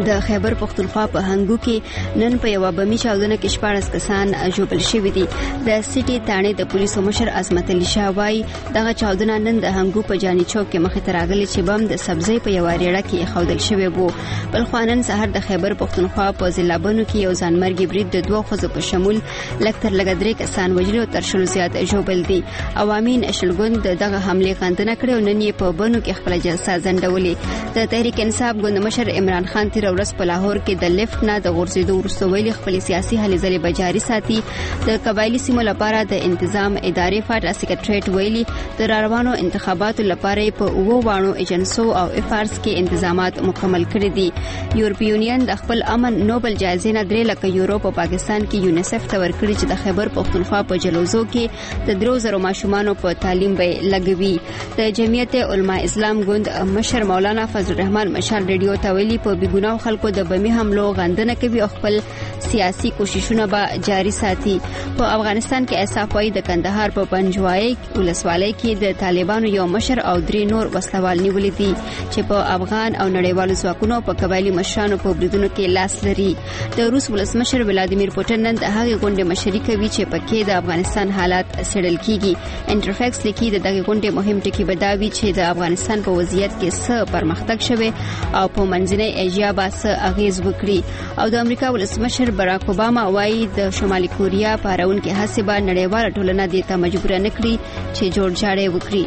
د خیبر پختونخوا په هنګو کې نن په یو بمي چاودنه کې شپږ کسان ژوبل شوي دي. د سټي تانه د پولیسو مشر عظمت علي شاه وايي دغه چاودنه نن د هنګو په جاني چوک کې مخې ته راغلي چې بم د سبزی په یو اړیړه کې خودل شوی وو. بل خوانن سحر د خیبر پختونخوا په ضلعبونو کې یو ځانمرګي برید د دوه خزو په شمول لکتر لګدرې کسان وجلو تر شلو زیات ژوبل دي. عوامي نشل ګوند دغه حمله غندنه کړې نن یې په بنو کې خپل جلسه ځنډولې. د تحریک انصاف ګوند مشر عمران خان تیر ورځ په لاهور کې د لیفت نه د غورځېدو وروسته ویلي خپل سیاسي هلې ځلې به جاري ساتي. د قبایلی سیمو لپاره د انتظام ادارې فاټا سکرټریټ ویلي د راروانو انتخاباتو لپاره په اوو وانو ایجنسو او افارس کې انتظامات مکمل کړي دي. یورپی یونین د خپل امن نوبل جایزې نه درې لکه یورو په پاکستان کې یونیسف ته ورکړي چې د خیبر پختونخوا په جلوزو کې د درو زرو ماشومانو په تعلیم به لګوي. د جمعیت علما اسلام ګوند مشر مولانا فضل الرحمن مشال ریډیو ته ویلي په بیګناو خلکو د بمي حملو غندنه کوي او خپل سیاسي کوششونه به جاري ساتي. په افغانستان کې اساف وايي د کندهار په پنجوای ولسوالۍ کې د طالبانو یو مشر او درې نور وسلوال نیولې دي چې په افغان او نړیوالو ځواکونو په قبایلی مشرانو په بریدونو کې لاس لري. د روس ولسمشر ولادیمیر پوتین نن د هغې غونډې مشري کوي چې پکې د افغانستان حالات څېړل کیږي. انټرفیکس لیکي د دغه غونډې مهم ټکي به دا وي چې د افغانستان په وضعیت کې څه پرمختګ شوی او په منځنۍ ایشیا به څه اغیز وکړي. او د امریکا ولسمشر براک اوباما وايي د شمالي کوریا په اړوند کې هڅې به نړیواله ټولنه دې ته مجبور نه کړي چې جوړجاړی وکړي.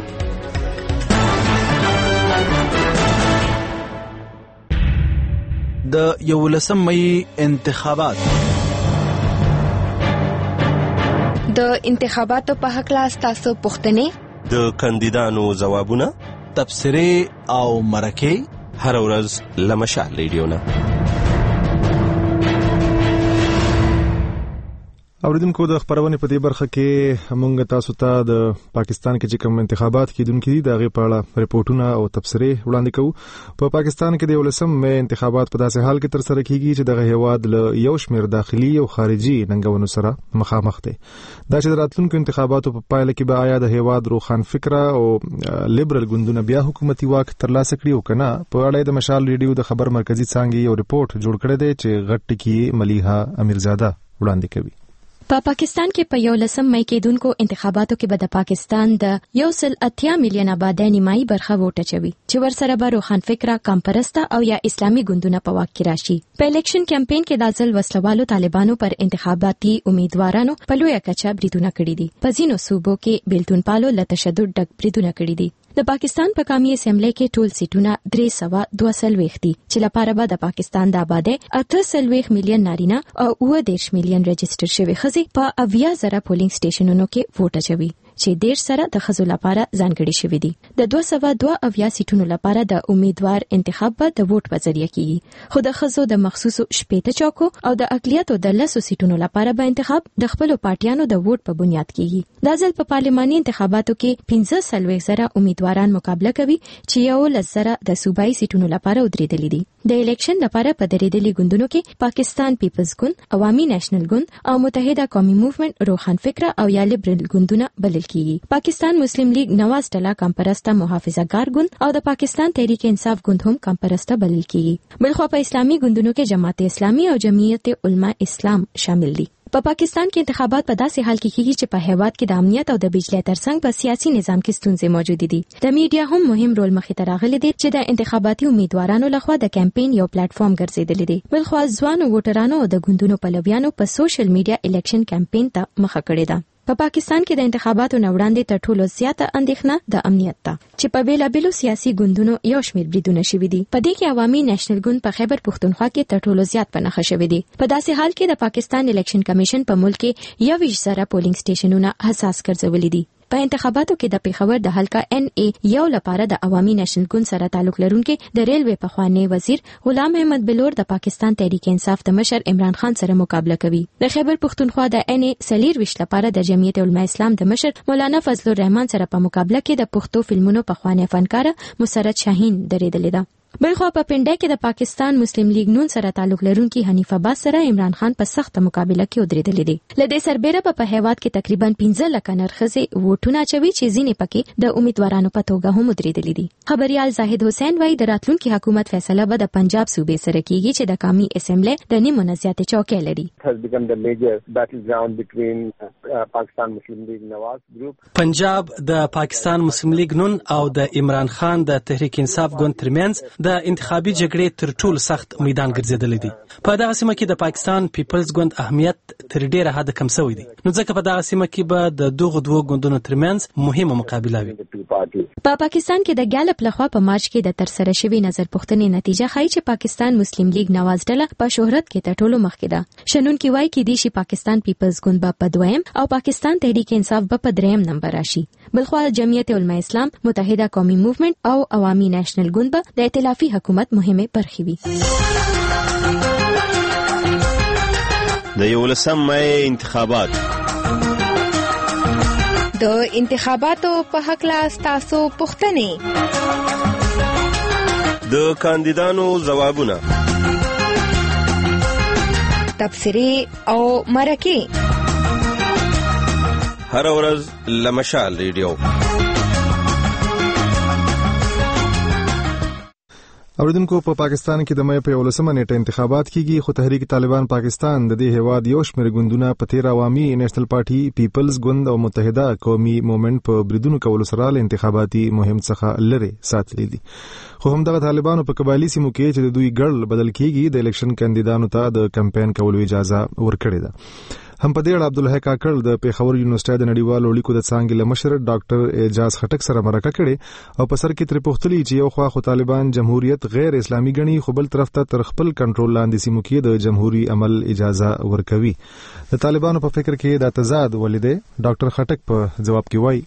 د یولسم مئی انتخابات د انتخاباتو په حق لا تاسو پوښتنې د کاندیدانو ځوابونه تبصرې او مرکې هر ورځ لمشال ریډیو نه. اوریدونکو د خبرونه په دې برخه کې موږ تاسو ته د پاکستان کې چې کوم انتخابات کیدونکو دي دغه په اړه ریپورتونه او تبصرې وړاندې کوو. په پاکستان کې د ولسم مې انتخابات په داسې حال کې تر سره کیږي چې دغه هیواد له یو شمېر داخلي او خارجي ننګونو سره مخامخ دی. دا چې د راتلونکو انتخاباتو په پایله کې به آیا د هیواد روخان فکره او لیبرل ګوندونه بیا حکومتي واک ترلاسه کړي او کنه په اړه د مشال ریډیو د خبر مرکزی څانګې یو ریپورت جوړ کړی دی چې غټ ټکی ملیحه امیرزاده وړاندې کوي. په پا پاکستان کې په یو لسم مئی کېدونکو انتخاباتو کې به د پاکستان د یو سل اتیا میلیون آبادی نیمایي برخه ووټ اچوي چې ورسره به روخان فکره کمپرسته او یا اسلامي ګوندونه په واک کې راشي. په الیکشن کمپاین کې د ځل وسلوالو طالبانو پر انتخاباتي امیدوارانو په لویه کچه بریدونه کړي دي. په ځینو صوبو کې بیلتون پالو له تشدد ډک بریدونه کړي دي. د پاکستان په قومي اسمبلی کې ټول سیټونه درې سوه دوه سلويخ دي چې لپاره به د پاکستان د آبادی اته سلويخ میلیون نارینه او اوه دیرش میلیون رجستر شوي ښځې په اویا زره پولینګ سټیشنونو کې ووټ اچوي چې ډیر سره د ښځو لپاره ځانګړي شوي دي. د دوه سوه دوه اویا سیټونو لپاره د امیدوار انتخاب به د ووټ په ذریعه کیږي، خو د ښځو د مخصوصو شپېته چوکو او د اقلیتو د لسو سیټونو لپاره به انتخاب د خپلو پارټیانو د ووټ په بنیاد کیږي. دا ځل په پارلماني انتخاباتو کې پنځه سلويخ زره امیدواران مقابله کوي چې یو لس زره د صوبایي سیټونو لپاره ودرېدلي دي. د الیکشن لپاره په درېدلي ګوندونو کې پاکستان پیپلز ګوند، عوامي نېشنل ګوند او متحده قومي موومېنټ، روخان فکره او یا لیبرل ګوندونه بلل کیږي. پاکستان مسلم لیگ نواز ډله کمپرسته محافظه‌ګار ګوند او د پاکستان تحریک انصاف ګوند هم کمپرسته بلل کیږي. بلخو په اسلامي ګوندونو کې جماعت اسلامي او جمعیت علما اسلام شامل دي. په پاکستان کې انتخابات په داسې حال کې کیږي چې په هیواد کې د امنیت او د بجلی ترڅنګ په سیاسي نظام کې ستونزې موجود دي. د میډیا هم مهم رول مخې ته راغلی دی چې د انتخاباتي امیدوارانو لخوا د کمپاین یو پلیټ فارم ګرځیدلی دی. بلخو ځوانو ووټرانو او د ګوندونو پلویانو په سوشل میډیا الیکشن کمپاین ته مخه کړې ده. په پا پاکستان کې د انتخاباتو نه وړاندې تر ټولو زیاته اندېښنه د امنیت ده چې په بیلابیلو سیاسي ګوندونو یو شمېر بریدونه شوي دي. په دې کې عوامي نېشنل ګوند په خیبر پختونخوا کې تر ټولو زیات په نښه شوي دي. په داسې حال کې د پاکستان الیکشن کمیشن په ملک کې یوویشت زره پولینګ سټیشنونه حساس ګرځولي دي. په انتخاباتو کې د پیښور د حلقه ان ای یو لپاره د عوامي نېشنل ګوند سره تعلق لرونکي د ریلوې پخوانی وزیر غلام احمد بلور د پاکستان تحریک انصاف د مشر عمران خان سره مقابله کوي. د خیبر پختونخوا د ان ای سلیرویش لپاره د جمعیت علما اسلام د مشر مولانا فضل الرحمن سره په مقابله کې د پښتو فلمونو پخوانی فنکار مسرت شاهین درېدلې ده. بلخو په پنډه کې د پاکستان مسلم لیگ نون سره تعلق لرونکي حنیف عباس سره عمران خان په سخته مقابله کې ودرېدل دي. لدې سربېره په هیواد کې تقریبا پنځه لک نرخصه ووټونه چوي چې ځینې پکې د امیدوارانو په توګه هم ودرېدل دي. خبريال زاهد حسین وايي د راتلونکي حکومت فیصله به د پنجاب صوبې سره کیږي چې د قومي اسمبلی د نیمو نه زیاتې چوکۍ لري. پنجاب د پاکستان مسلم لیگ نون او د عمران خان د تحریک انصاف ګوند ترمنځ د انتخابي جګړې تر ټولو سخت میدان ګرځېدلی دی. په دغه سیمه کې د پاکستان پیپلز ګوند اهمیت تر ډیره حد کم شوی دی، نو ځکه په دغه سیمه کې به د دغه دوه ګوندونو ترمنځ مهمه مقابله وي. په پاکستان کې د ګالپ لخوا په مارچ کې د ترسره شوی نظر پوښتنې نتیجه ښایي چې پاکستان مسلم لیگ نواز ډله په شهرت کې تر ټولو مخکې ده. شنونکي وایي کې دي چې پاکستان پیپلز ګوند به په دویم او پاکستان تحریک انصاف به په دریم نمبر راشي. بلخوا جمعیت علماء اسلام، متحده قومي موومنت او عوامي نېشنل ګوند به د ائتلافي حکومت مهمه برخې وي. د یولسم مې انتخابات د انتخاباتو په حق لا تاسو پوښتنې د کاندیدانو ځوابونه تبصرې او مرکې هر ورځ لمشال ریډیو. اوریدونکو په پاکستان کې د مې په یولسمه نیټه انتخابات کیږي، خو تحریک طالبان پاکستان د دې هواد یو شمېر ګوندونه په تیر عوامي نېشنل پارټي، پیپلز ګوند او متحده قومي موومنت په بریدونو کولو سره له انتخاباتي مهم څخه لري ساتلي دي. خو هم دغه طالبانو په قبایلی سیمو کې چې د دوی ګړل بدل کیږي د الیکشن کاندیدانو ته د کمپاین کولو اجازه ورکړې ده. هم په دې اړه عبدالحی کاکړ د پیښور یونیورسيټي د نړیوالو اړیکو د څانګې له مشر ډاکټر اعجاز خټک سره مرکه کړې او په سر کې ترې پوښتلي چې یو خوا خو طالبان جمهوریت غیر اسلامي ګڼي، خو بل طرف ته تر خپل کنټرول لاندې سیمو کې د جمهوریت عمل اجازه ورکوي. د طالبانو په فکر کې دا تضاد ولې دی؟ ډاکټر خټک په جواب کې وایي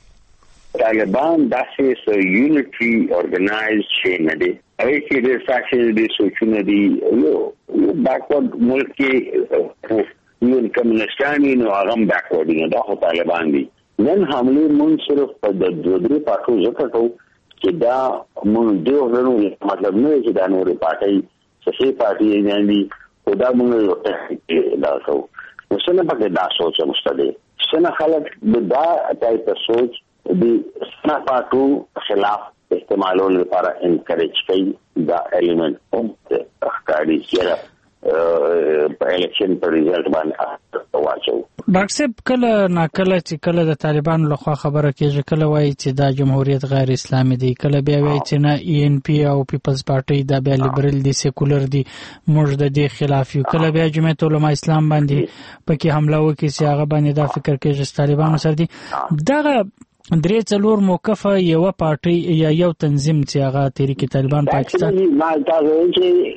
طالبان داسې یونټري اورګنایزډ شي نه دي، هغه کې د ساکشن دي سوچونه دي یو بیکورډ ملک کې یو کمونستاني نو هغه بیکورډ دي، دا خو طالبان دي. نن حمله مونږ صرف په د دوه درې پاتو ځکه کوو چې دا مونږ دوه ورونو مطلب نه چې دا نورې پارټي صحیح پارټي نه دي، خو دا مونږ دا کوو. نو څنګه پکې دا سوچ مستدي څنګه خلک دا ټایپ سوچ د سنا پاتو خلاف استعمالولو لپاره انکریج کوي، دا ایلیمنت هم ښکاري چې په الیکشن پر ریزلټ باندې واچو. ډاکټر صاحب کله ناکله چې کله د طالبانو لخوا خبره کېږي، کله وایي چې دا جمهوریت غیر اسلامي دی، کله بیا وایي چې نه ای ان پی او پیپلز پارټي دا بیا لیبرل دي، سیکولر دي، موږ د دې خلاف یو، کله بیا جمعیت علماء اسلام باندې پکې حمله وکړي چې هغه باندې دا فکر کوي چې طالبانو سره دي. دغه درې څلور موقفه یو پارټي یا یو تنظیم چې هغه تحریک طالبان پاکستان ما دا وایي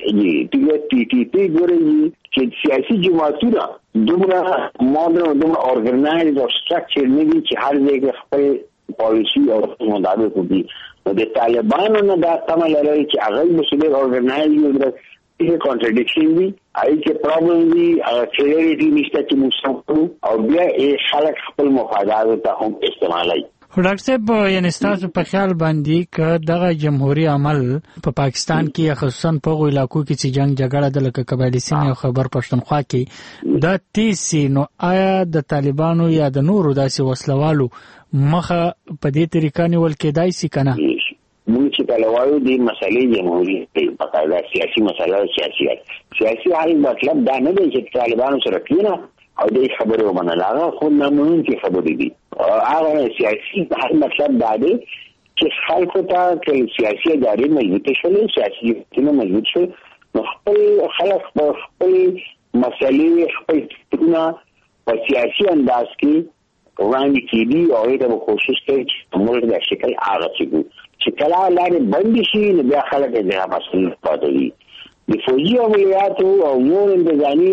چې ټي ټي پی ګوري چې سیاسي جماعتونه دومره ماډرن دومره اورګنایز او سټرکچر نه دي چې هر ځای خپل پالیسي او مطابق دي. د طالبانو نه دا تمه لري چې هغه مسلې اورګنایز دي، کانټرډکشن دي، اې کې پرابلم دي، کلیریټي نشته چې موږ او بیا یې خلک خپل مفادات ته هم استعمالوي. ډاکټر صاحب یعنی ستاسو په خیال باندې که دغه جمهوریت عمل په پاکستان کې خصوصا په غو علاقو کې چې جنگ جګړه د لکه قبایلی سیمې او خیبر پښتونخوا کې دا تیسي، نو آیا د طالبانو یا د نورو داسې وسلوالو مخه په دې طریقه نیول کېدای شي کنه؟ موږ چې کله وایو د مسلې جمهوریت په قاعده سیاسي مسله سیاسي سیاسي حل مطلب دا نه دی چې طالبانو سره کېنه او دې خبره ومنل، هغه خو ناممکن کې خبرې دي. هغه سیاسي حل مطلب دا دی چې خلکو ته چې سیاسي ادارې مضبوط شول، سیاسي ادارې مضبوط شول، نو خپل خلک په خپل مسلې خپل فکرونه په سیاسي انداز کې وړاندې کړي او دا کوشش کوي چې موږ د شکل هغه چې کله لارې بند شي نو بیا خلک دې مسلې پاتې دي. د فوجي عملیاتو او نور انتظامی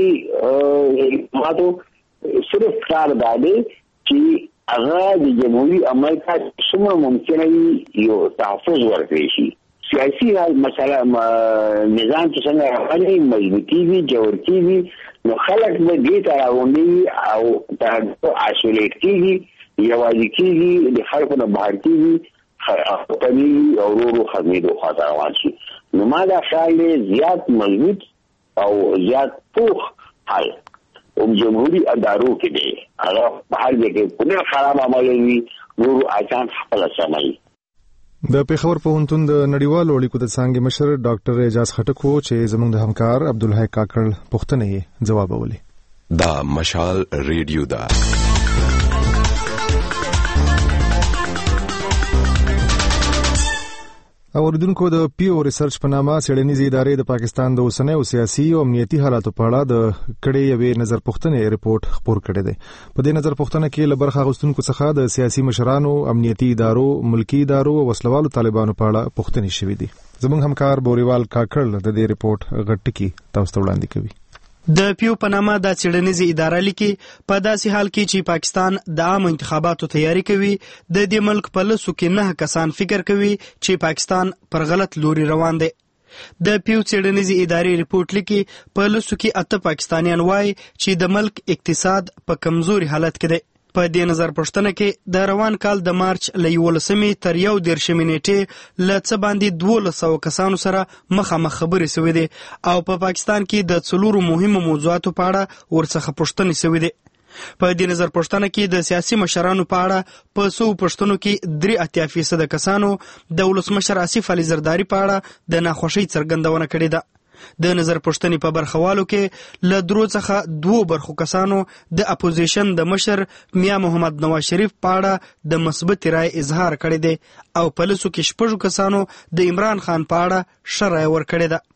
اقداماتو صرف کار دا دی چې هغه د جمهوریت عمل ته څومره ممکنه وي یو تحفظ ورکړي شي. سیاسي مسله نظام چې څنګه راغلی مضبوطیږي جوړیږي نو خلک به دې ته راغونډي او تر آیسولیټ کیږي، یوازې کیږي، د خلکو نه بهر کیږي، خپلې او ورو ورو خدمت او خاطر روان شي. نو ما دا خیال دی زیات مضبوط او زیات پوخ حل او جمهوری ادارو کې دی هغه په هر ځای کې کومه خراب عمل وي نور اچان خپل سمای. د پیښور پوهنتون د نړیوالو اړیکو د څانګې مشر ډاکټر اعجاز خټک وو چې زموږ د همکار عبدالحی کاکړ پوښتنې ځوابولې. دا مشال ریډیو دا اوریدونکو د پیو ریسرچ په نامه څېړنیزې ادارې د پاکستان د اوسنیو سیاسي او امنیتي حالاتو په اړه د کړې یوې نظر پوښتنې ریپورت خپور کړی دی. په دې نظر پوښتنه کې له برخه اخیستونکو څخه د سیاسي مشرانو، امنیتي ادارو، ملکی ادارو او وسلوالو طالبانو په اړه پوښتنې شوې دي. زموږ همکار بوریوال کاکړ د دې ریپورت غټ ټکي تاسو ته وړاندې کوي. د پیو په نامه د څېړنیزې اداره لیکي په داسې حال کې چې پاکستان د عامو انتخاباتو تیاری کوي، د دې ملک په لسو کې نه کسان فکر کوي چې پاکستان پر غلط لوري روان دی. د پیو څېړنیزې ادارې ریپورت لیکي په لسو کې اته پاکستانیان وایي چې د ملک اقتصاد په کمزوري حالت کې دی. په دې نظر پوښتنه کې د روان کال د مارچ له یولسمې تر یو دېرشمې نیټې له څه باندې دولس سوه کسانو سره مخامخ خبرې سوې دي او په پاکستان کې د څلورو مهمو موضوعاتو په اړه ورڅخه پوښتنې سوې دي. په دې نظر پوښتنه کې د سیاسي مشرانو په اړه په څو پوښتنو کې درې اتیا فیصده کسانو د ولسمشر آصف علي زرداري په اړه د ناخوښۍ څرګندونه کړې ده. د نظر پوښتنې په برخوالو کې له درو څخه دوو برخو کسانو د اپوزیشن د مشر میا محمد نواز شریف په اړه د مثبت رائے اظهار کړی دی او په لسو کې شپږو کسانو د عمران خان په اړه ښه رائے ورکړې ده.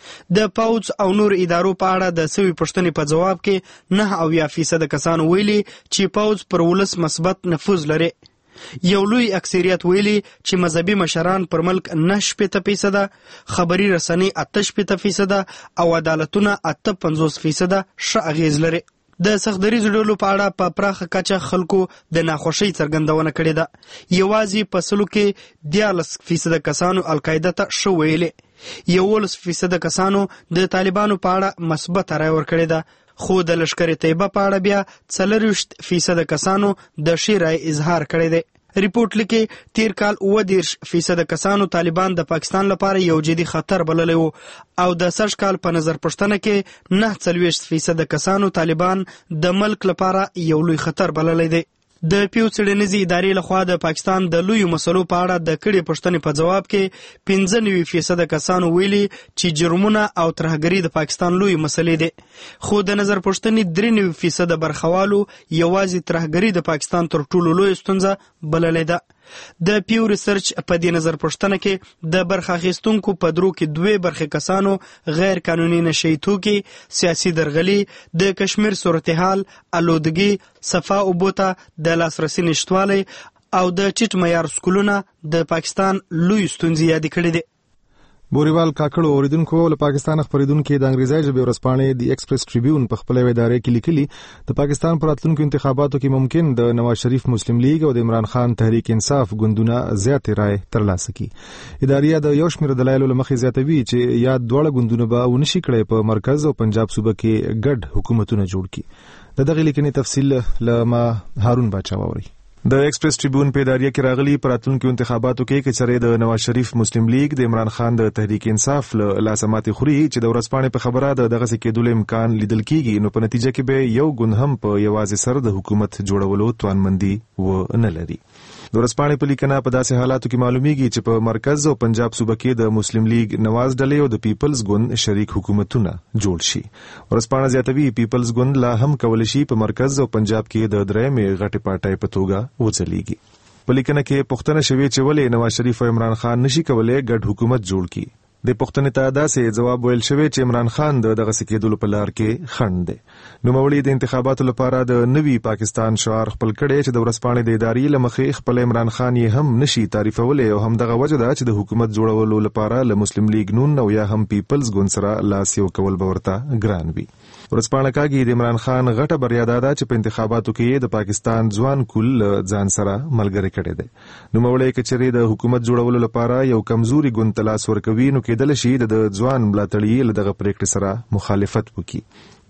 د پوځ او نور ادارو په اړه د سوي پوښتنې په جواب کې نه اویا فیصده کسانو ویلي چې پوځ پر ولس مثبت نفوذ لري. یو لوی اکثریت ویلي چې مذهبي مشران پر ملک نه شپېته فیصده، خبري رسنۍ اته شپېته فیصده او عدالتونه اته پنځوس فیصده ښه اغیز لري. د سختدریځو ډلو په اړه په پراخه کچه خلکو د ناخوښۍ څرګندونه کړې ده. یوازې په سلو کې دیارلس فیصده کسانو القاعده ته ښه ویلي، یولس فیصده کسانو د طالبانو په اړه مثبت رائے ورکړې ده، خو د لشکر طیبه په اړه بیا څلرویشت فیصده کسانو د ښې رائے اظهار کړی دی. ریپورت لیکي تیر کال اووه دېرش فیصده کسانو طالبان د پاکستان لپاره یو جدي خطر بللی وو او د سږ کال په نظر پوښتنه کې نه څلوېښت فیصده کسانو طالبان د ملک لپاره یو لوی خطر بللی دی. د پیو څېړنیزې ادارې لخوا د پاکستان د لویو مسلو په اړه د کړې پوښتنې په ځواب کې پنځه نوي فیصده کسانو ویلي چې جرمونه او ترهګري د پاکستان لوی مسلې دي، خو د نظر پوښتنې درې نوي فیصده برخوالو یوازې ترهګري د پاکستان تر ټولو لویه ستونزه بللې ده. د پیو ریسرچ په دې نظر پوښتنه کې د برخه اخیستونکو په درو کې دوې برخې کسانو غیر قانوني نشئی توکي، سیاسي درغلي، د کشمیر صورتحال، آلودګي، صفا اوبو ته د لاسرسي نشتوالی او د ټیټ معیار سکولونه د پاکستان لوی ستونزې یادې کړې دي. بوریوال کاکړ اوریدونکو له پاکستان خبرېدونکو د انګریزي ژبې ورځپاڼې دی ایکسپریس ټریبیون په خپل ادارې کې لیکلي د پاکستان پر راتلونکو انتخاباتو کې ممکن د نواز شریف مسلم لیگ او د عمران خان تحریک انصاف ګوندونه زیاتې رائے ترلاسه کړي. ادارې د یو شمېر دلایلو له مخې زیاتوي چې یا دواړه ګوندونه به ونشي کړی په مرکز او پنجاب صوبه کې ګډ حکومتونه جوړ کړي. د دغه لیکنې تفصیل له ما هارون باچا واوري. د ایکسپریس ټریبیون په ادارې کې راغلي پر راتلونکو انتخاباتو کې چې چېرې د نواز شریف مسلم لیگ د عمران خان د تحریک انصاف له لاسه ماتې خوري چې د ورځپاڼې په خبره د دغسې کېدلو امکان لیدل کېږي، نو په نتیجه کې به یو ګوند هم په یوازې سر د حکومت جوړولو توانمندي ونه لري. د ورځپاڼې په لیکنه په داسې حالاتو کې معلومیږي چې په مرکز او پنجاب صوبه کې د مسلم لیگ نواز ډلې او د پیپلز ګوند شریک حکومتونه جوړ شي. ورځپاڼه زیاتوي پیپلز ګوند لا هم کولی شي په مرکز او پنجاب کې د درېیمې غټې پارټۍ په توګه وځلیږي. په لیکنه کې پوښتنه شوې چې ولې نواز شریف او عمران خان نشي کولی ګډ حکومت جوړ کړي. د پوښتنې ته داسې جواب ویل شوی چې عمران خان د دغسې کېدلو په لار کې خنډ دی. نوموړي د انتخاباتو لپاره د نوي پاکستان شعار خپل کړی چې د ورځپاڼې د ادارې له مخې خپل عمران خان یې هم نشي تعریفولی او همدغه وجه ده چې د حکومت جوړولو لپاره له مسلم لیگ نون او یا هم پیپلز ګوند سره لاس یو کول به ورته ګران وي. ورځپاڼه کاږي د عمران خان غټه بریا دا ده چې په انتخاباتو کې د پاکستان ځوان کل ځان سره ملګری کړی دی. نوموړی که چېرې د حکومت جوړولو لپاره یو کمزوري ګوند ته لاس ورکوي نو کېدلی شي د ځوان ملاتړي له دغه پرېکړې سره مخالفت وکړي.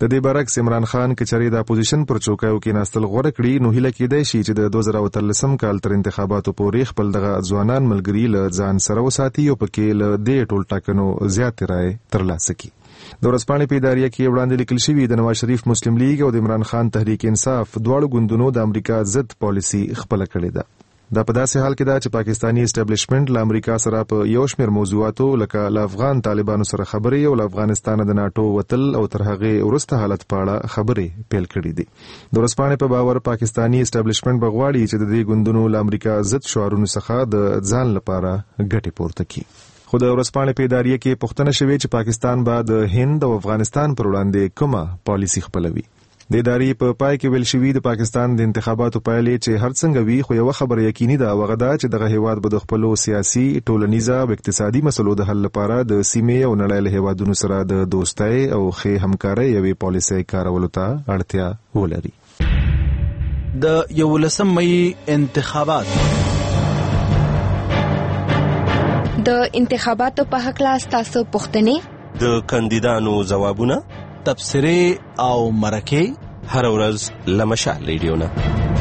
د دې برعکس عمران خان کچري د اپوزیشن پر چوکیو کې ناستل غوړه کړي نو هیله کېدای شي چې د دوه زره اتلسم کال تر انتخاباتو پورې خپل دغه ځوانان ملګري له ځان سره وساتي او پکې له دې ټول ټاکنو زیات رائے ترلاسه کړي. د ورځپاڼې په ادارې کې وړاندې لیکل شوی د نواز شریف مسلم لیگ او د عمران خان تحریک انصاف دواړو ګوندونو د امریکا ضد پالیسی خپل کړې ده. دا په داسې حال کې ده چې پاکستانی اسټابلیشمنت له امریکا سره په یو شمېر موضوعاتو لکه له افغان طالبانو سره خبرې او له افغانستان د ناټو وتل او تر هغې وروسته حالت په اړه خبرې پیل کړې دي. د ورځپاڼې په باور پاکستانی اسټابلیشمنت بغواړي چې د دې ګوندونو له امریکا ضد شعارونو څخه د ځان لپاره ګټې پورته کړي. خو د ورځپاڼې په ادارې کې پوښتنه شوې چې پاکستان به د هند او افغانستان پر وړاندې کومه پالیسی خپلوي. د ادارې په پای کې ویل شوی د پاکستان د انتخاباتو پایلې چې هر څنګه وي خو یو خبره یقیني ده هغه ده چې دغه هیواد به د خپلو سیاسي ټولنیزه او اقتصادي مسلو د حل لپاره د سیمې او نړۍ له هیوادونو سره د دوستۍ او ښې همکارۍ یوې پالیسۍ کارولو ته اړتیا ولري. د یولسم مې انتخابات د انتخاباتو په حق لا تاسو پوښتنې د کاندیدانو ځوابونه تبصرې او مرکې هر ورځ له مشال ریډیو نه.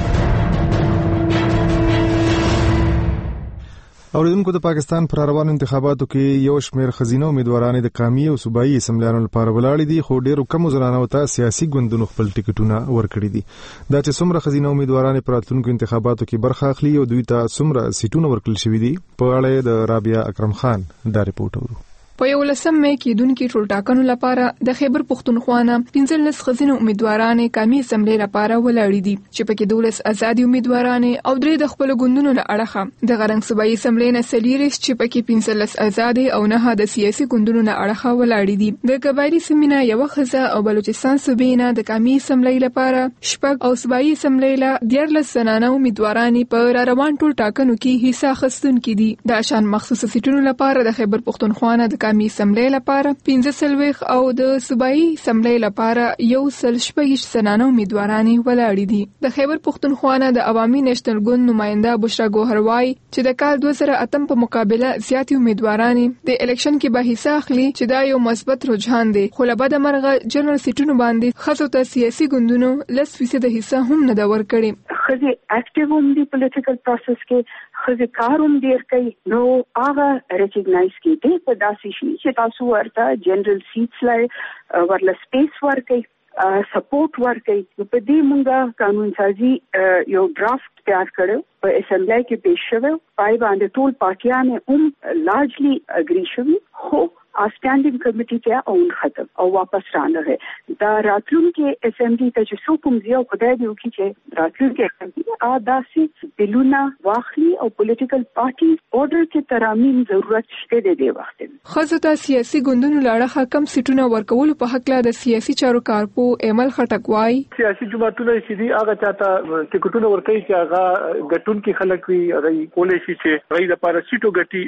اوریدونکو د پاکستان پر روانو انتخاباتو کې یو شمېر خزینه امیدواران د قومي او صوبایي اسمبلیانو لپاره ولاړ دي خو ډېرو کمو زنانو ته سیاسي ګوندونو خپل ټیکټونه ورکړي دي. دا چې څومره خزینه امیدواران پر راتلونکو انتخاباتو کې برخه اخلي او دوی ته څومره سیټونه ورکړل شوي دي په اړه د رابعه اکرم خان دا رپورټ اورو. په یولسم مې کېدونکو ټولټاکنو لپاره د خیبر پښتونخوا نه پنځلس خزینه امیدواران قومي اسمبلی لپاره ولاړ دي چې پکې دولس آزادي امیدواران او درې د خپل ګوندونو له اړخه د غرنګ صوبایي اسمبلی نه سلیریس چې پکې پنځلس آزادي او نه د سیاسي ګوندونو له اړخه ولاړ دي. د قبایلی سیمینه یو خزه او بلوچستان صوبې نه د قومي اسمبلی لپاره شپږ او صوبایي اسمبلی له دیارلس زنانه امیدواران په را روان ټولټاکنو کې حصہ اخیستونکي دي. د شان مخصوص سیټونو لپاره د خیبر پښتونخوا نه د قومي اسمبلی لپاره پنځه سلويخ او د صوبایي اسمبلی لپاره یو سل شپږ زنانه امیدواران ولاړ دي. د خیبر پښتونخوا نه د عوامي نېشنل ګوند نماینده بشرا ګوهروای چې د کال دوه زره اتم په مقابله زیات امیدواران د الیکشن کې به حصہ اخلي چې دا یو مثبت رجحان دی خو له بده مرغه جنرال سیټونو باندې خاصو ته سیاسي ګوندونو لس فیصد حصہ هم نه دا ورکړي. خزي اکټیو هم دی پولیټیکل پروسس کې خزي کاروم ډیر کوي نو هغه ریکګنایز کیږي په داسې شي چې تاسو ورته جنرال سیټس لای ورله سپیس ورکړي سپورټ ورکړي. په دې مونږه قانون سازي یو ډرافټ تیار کړو په اسمبلی کې پیښ شوی پای باندې ټول پارټیان هم لارجلی اګری شوی خو اسټانډینګ کمیټي ته اون ختم او واپس رانغه دا راتلونکي اسمبلی ته چې څو کوم ځای خدای دې وکړي چې راتلونکي اسمبلی ا داسې بلونه واخلي او پولیټیکل پارټي اورډر کې ترامیم ضرورت شته د دې وخت خاصه ته سیاسي ګوندونو لړخه کم سیټونه ورکول په حق لا د سیاسي چارو کارپو ایمل خټکوای سیاسي جماعتونه چې دي هغه چاته ټیکټونه ورکړي چې هغه ګټون کې خلک وي هغه کولې شي چې هغه د پاره سیټو ګټي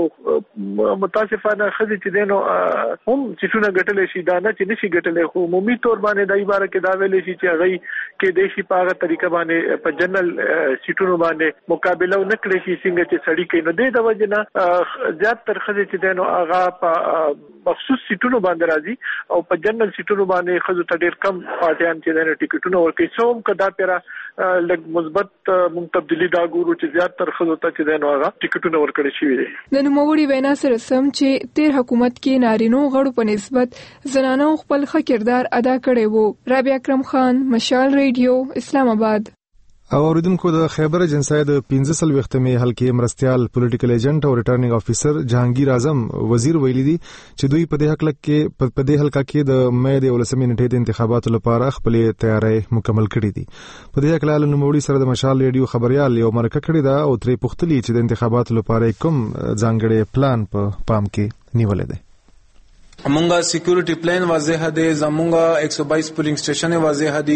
او متاسفانه خزي دینو هم چې څونه ګټلې شي دا نه چې نشي ګټلې خو عمومي تور باندې دای بار کې دا ویلې شي چې هغه کې دیشي پاغه طریقه باندې په جنرال سیټونو باندې مقابله نکړي شي څنګه چې سړی کې نو د وجنه زیات تر خزي چې دینو هغه په مخصوص سیټونو باندې راځي او په جنرال سیټونو باندې خزو ته ډیر کم پارټیان چې دینو ټیکټونه ورکړي سوم کدا پیرا لګ مثبت مون تبدیلی دا ګورو چې زیات تر خزو ته چې دینو هغه ټیکټونه ورکړي شي. د نوموړي وینا سره سم چې تیر حکومت کې نارینو غړو په نسبت زنانو خپل ښه کردار ادا کړی وو. رابعه اکرم خان مشال ریډیو اسلام آباد. او اوریدونکو د خیبر ایجنسی د پنځه سلويختمې حلقې مرستيال پولیټیکل ایجنټ او ریټرنینګ افیسر جهانگیر اعظم وزیر ویلي دي چې دوی په دې حلقه کې په دې حلقه کې د مې د ولسمې نیټې د انتخاباتو لپاره خپل تیاری مکمل کړې دي. په دې حلقه له نوموړي سره د مشال ریډیو خبريال یو مرکه کړې ده او ترې پوښتلي چې د انتخاباتو لپاره کوم ځانګړي پلان په پام کې نیولې ده. زمونږه سکیورټي پلان واضح دی، زمونږه ایک سو بائیس پولینګ سټیشن واضح دي،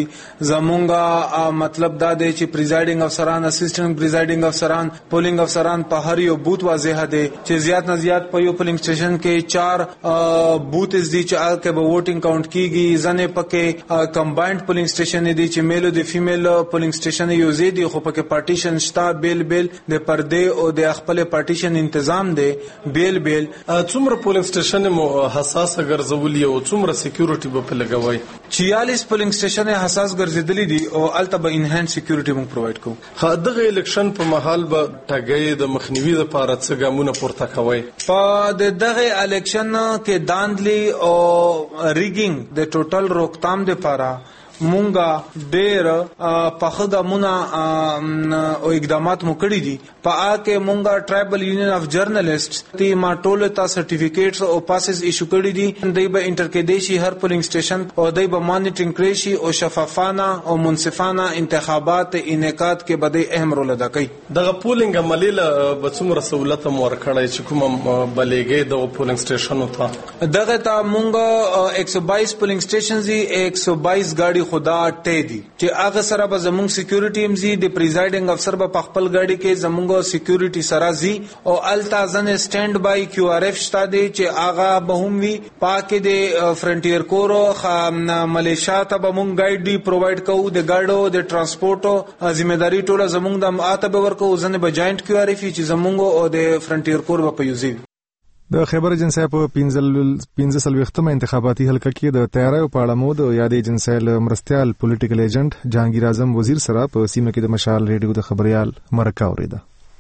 زمونږه مطلب دا دی چې پریزایډینګ افسران، اسسټنټ پریزایډینګ افسران، پولینګ افسران په هر یو بوت واضح دي چې زیات نه زیات په یو پولینګ سټیشن کې چار بوت دي چې هغه به ووټینګ کاونټ کیږي. ځنه پکې کمباینډ پولینګ سټیشن دي چې میل او د فیمیل پولینګ سټیشن یو زی دي، خو پکې پارټیشن شته بیل بیل د پردې او د خپل پارټیشن تنظیم دی بیل بیل. څومره پولینګ سټیشن مو حساس ګرځولي او څومره سکیورټي به په لګوي. چيالیس پولینګ سټیشن حساس ګرځیدلې دي او الته به انهانس سکیورټي موږ پرووايډ کوو. خا دغه الیکشن په محل به ټاګي د مخنیوي لپاره څه ګامونه پورته کوي. په دغه الیکشن کې داندلی او ریګینګ د ټوټل روکتام لپاره مونږه ډېر په خدامونه او اقدامات مو کړی دي. په اکه مونږه ټرایبل یونین اف جرنالیست تی ما ټول ته سرټیفیکیټس او پاسز ایشو کړی دي. دای به انټرکیدیشي هر پولینګ سټیشن او دای به مانیټرینګ کړی شي او شفافانه او منصفانه انتخابات انعقاد کې بده اهم رول ادا کوي. دغه پولینګ عملی له بڅومره سہولت مو ورکړی چې کوم بلېګي د پولینګ سټیشن ته دغه ته مونږه ایک سو باییس پولینګ سټیشنز دي ایک سو باییس ګاډي خدا ټی دي چې هغه سره به زموږ سکیورټي امزي د پریزایډینګ افسر به خپل ګاډي کې زموږ سکیورټي سره زی او التازن سټاند بای کیو آر اف شته دي چې هغه به هم وي پاکه د فرنټیر کورو ملیشیا ته به مونږ ګایډ دی پرووايډ کوو د ګاډو د ترانسپورټ ذمہداري ټوله زموږ د ماته به ورکو ځنه به جاینټ کیو آر اف چې زموږ او د فرنټیر کور په یوزي. د خیبر ایجنسی په پنځه سلويختمه انتخاباتي حلقه کې د تیاریو په اړه مو د یاد ایجنسی له مرستيال پولیټیکل ایجنټ جهانگیر اعظم وزیر سره په سیمه کې د مشال ریډیو د خبريال مرکه اوریده.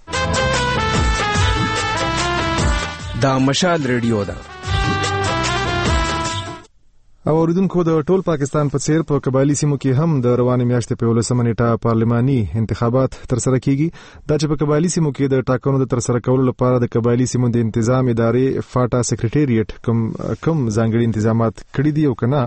دا مشال ریډیو ده. او اوریدونکو د ټول پاکستان په څیر په قبایلی سیمو کې هم د روانې میاشتې په ولسمه نیټه پارلماني انتخابات ترسره کیږي. دا چې په قبایلی سیمو کې د ټاکنو د ترسره کولو لپاره د قبایلی سیمو د تنظیم ادارې فاټا سیکریټریټ کوم کوم ځانګړي تنظیمات کړی دي او کنه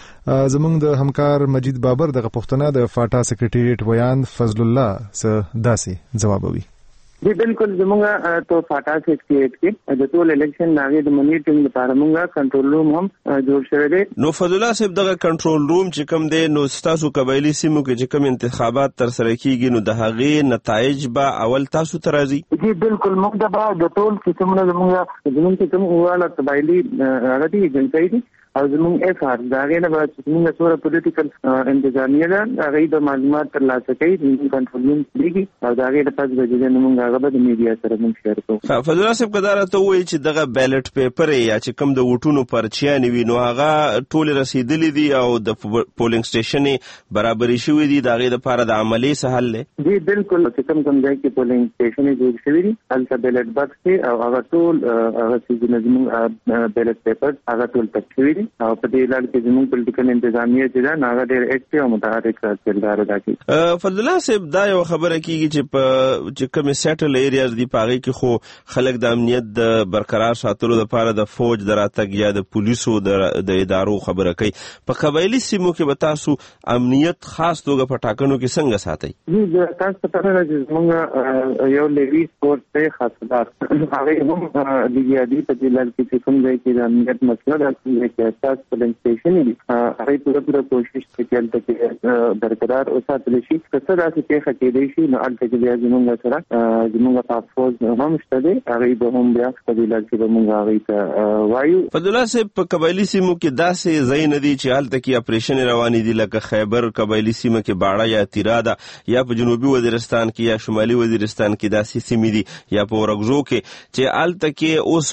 زمونږ د همکار مجید بابر دغه پښتنه د فاټا سیکریټریټ ویان فضل الله س داسې جوابوي. جی بالکل زمونږه تو فاټا سیکریټریټ کې د ټول الیکشن ناغې د منیټینګ لپاره مونږه کنټرول روم هم جوړ شوی دی. نو فضل الله صاحب دغه کنټرول روم چې کوم دی نو تاسو قبایلی سیمو کې چې کوم انتخابات تر سره کیږي نو د هغې نتایج به اول تاسو ته راځي. جی بالکل موږ د با د ټول قسمونه زمونږه زمونږ کوم والا قبایلی هغه دي جنسي دي او زمونږ اف ار دا غي نه به زمونږ سره پولیټیکل انتظامیه ده هغه د معلومات ترلاسه کوي د کنټرول روم دیږي او دا غي د پاس بجې نه مونږ هغه د میډیا سره مونږ شیر کوو. فضل الله صاحب قدار ته وایي چې دغه بیلټ پیپر یا چې کوم د ووټونو پرچیان وي نو هغه ټول رسیدلې دي او د پولینګ سټیشن برابرۍ شوې دي دا غي د لپاره د عملی سهل له. جی بالکل چې کوم کوم ځای کې پولینګ سټیشن جوړ شوی دي البته بیلټ باکس کې او هغه ټول هغه چې زموږ بیلټ پیپر هغه ټول پکې دي او په دې لړ کې زموږ پولیټیکل انتظامیه چې دا ناغه ډېر اکټیو او متحرک کردار ادا کوي. فضل الله صاحب دا یو خبره کیږي چې په چې کوم سیټل ایریاز دی پاره کې خو خلک د امنیت د برقرار ساتلو لپاره د فوج دراتګ یا د پولیسو د ادارو خبره کوي. په قبایلی سیمو کې به تاسو امنیت خاص توګه په ټاکنو کې څنګه ساتي؟ جی تاسو ته پته ده چې موږ یو لیوی سپورت ته خاصدار هغه هم د یادې په دې لړ کې کوم ځای کې د امنیت مسله ده چې اساس پولینګ سټیشن دی هغه پوره پوره کوشش کوي چې برقرار اوساتل شي. څه داسې کې خکې شي نو البته بیا زموږ سره زموږ په فوج هم شته دی هغه به هم بیا په دې لړ کې موږ هغه ته وایو. فضل الله صاحب په قبایلی سیمو کې داسې ځای نه دي چې هلته کې اپریشن روانې دي لکه خیبر قبایلی سیمه کې باړه یا تیراده یا په جنوبي وزیرستان کې یا شمالي وزیرستان کې داسې سیمې دي یا په ورغزو کې چې هلته کې اوس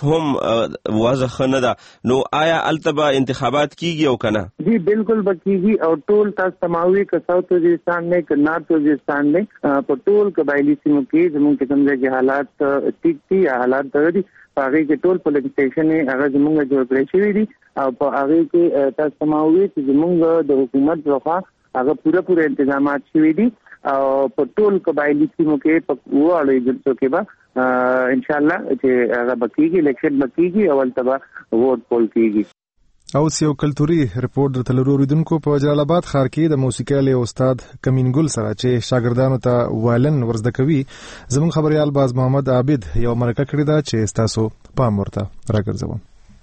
هم واضح نه ده نو آیا هلته به انتخابات کیږي او کنه؟ جی بالکل بکیږي او ټول تاسو تماوي که ساوث وزیرستان نه که نارث وزیرستان نه په ټول قبایلی سیمو کې زموږ کې څنګه چې حالات ټیک دي حالات دي هغه کې ټول پولیس سټیشن هغه زموږ جوړ کړی شوی دي او په هغه کې تاسو تماوي چې زموږ د حکومت لخوا هغه پوره پوره تنظیمات شوی دي او په ټول قبایلی سیمو کې په وړو جلسو کې به ان شاء الله چې هغه بکیږي الیکشن بکیږي اول تبا ووټ پول کیږي. او یو کلتوري ریپورت د تلوریدونکو په جلال آباد ښار کې د موسیقي استاد کمین ګل سره چې شاګردانو ته وایلن ورزده کوي زموږ خبريال باز محمد عابد یو مرکه کړې ده چې تاسو پام ورته راګرځوم.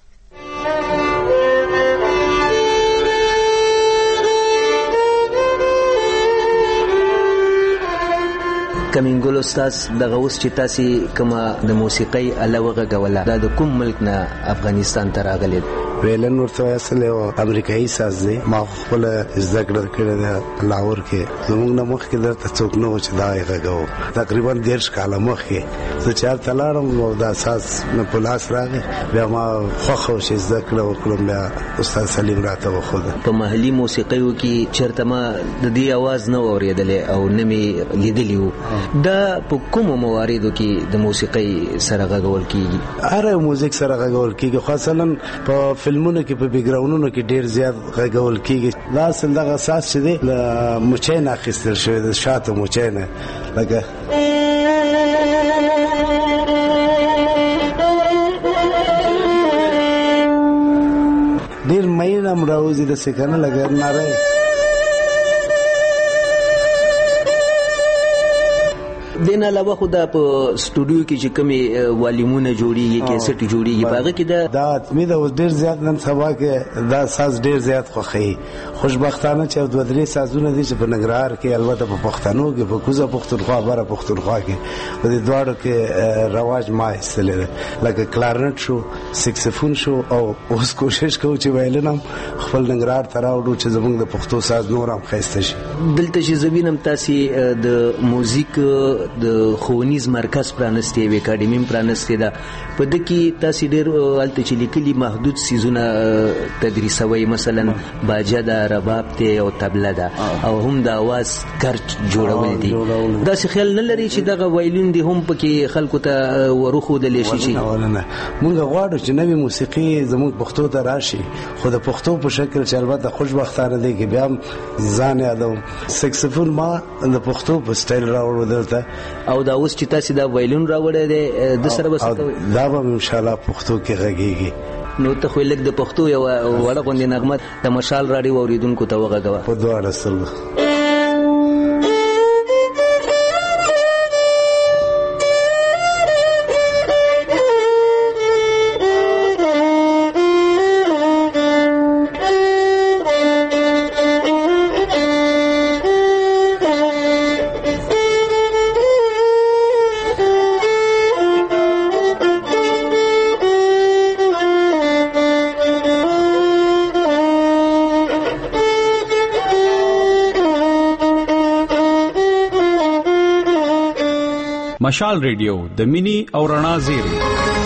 کمینګل استاد دغه اوس چې تاسو کومه د موسیقي علاوه غوړه دا د کوم ملک نه افغانستان ته راغلي؟ ویلن ورته اصل او امریکایي ساز دی ما خپل ذکر کړی دی لاهور کې زموږ نه مخ کې درته څوک نو چې دا یې غږو تقریبا ډیر کاله مخ کې زه چار تلاړم او دا ساز نه په لاس راغی بیا ما خوښ شو چې ذکر وکړم بیا استاد سلیم راته وخود په محلي موسیقیو کې چرته ما د دې आवाज نه اوریدلې او نه می لیدلې دا په کوم مواردو کې د موسیقي سره غږول کیږي اره موزیک سره غږول کیږي خاصه په فلمونو کې په بیک گراوندونو کې ډیر زیات غږول کیږي دا اصل دغه اساس چې دی مچین اخیستل شوی د شاته مچین لکه ډیر مې نام راوځي د سکنه لګر ناره دین علاوه خو دا په سټوډیو کې چې کومي والیمونه جوړیږي کیسټ جوړیږي باغ کې دا دا مې دا ډیر زیات نن سبا کې دا ساز ډیر زیات خوخی خوشبختانه چې د ودرې سازونه دي چې په نګرهار کې البته په پښتنو کې په کوزه پښتونخوا بره پښتونخوا کې په دې دواړو کې رواج ما استلره لکه کلارنټ شو سکسفون شو او اوس کوشش کوو چې وایلنم خپل نګرهار ته راوړو چې زموږ د پښتو ساز نور هم ښایسته شي دلته چې زبینم تاسو د موزیک د ښوونیز مرکز پرانستی وی اکیډمي پرانستی دا په دکی تاسو ډیر الته چې لیکلي محدود سیزونه تدریسوي مثلا باجه دا رباب ته او طبله ده او هم د आवाज کرچ جوړول دي دا څه خیال نه لري چې دغه وایلین دي هم پکې خلکو ته ورخو د لشي شي نه مونږ غواړو چې نوې موسیقي زموږ پښتو ته راشي خو د پښتو په شکل چې البته خوشبختانه دی کې بیا ځان یادوم سکسفون ما د پښتو په سټایل راوړو دلته او دا اوس چې تاسو دا وایلون راوړی دی د سره وسته دا به ان شاء الله پښتو کې غږیږي نو ته خو لګ د پښتو یو وړه غونډه نغمه د مشال راډیو اوریدونکو ته وغږوه په دوه رسل مشال ریډیو د مینی او رڼا زیری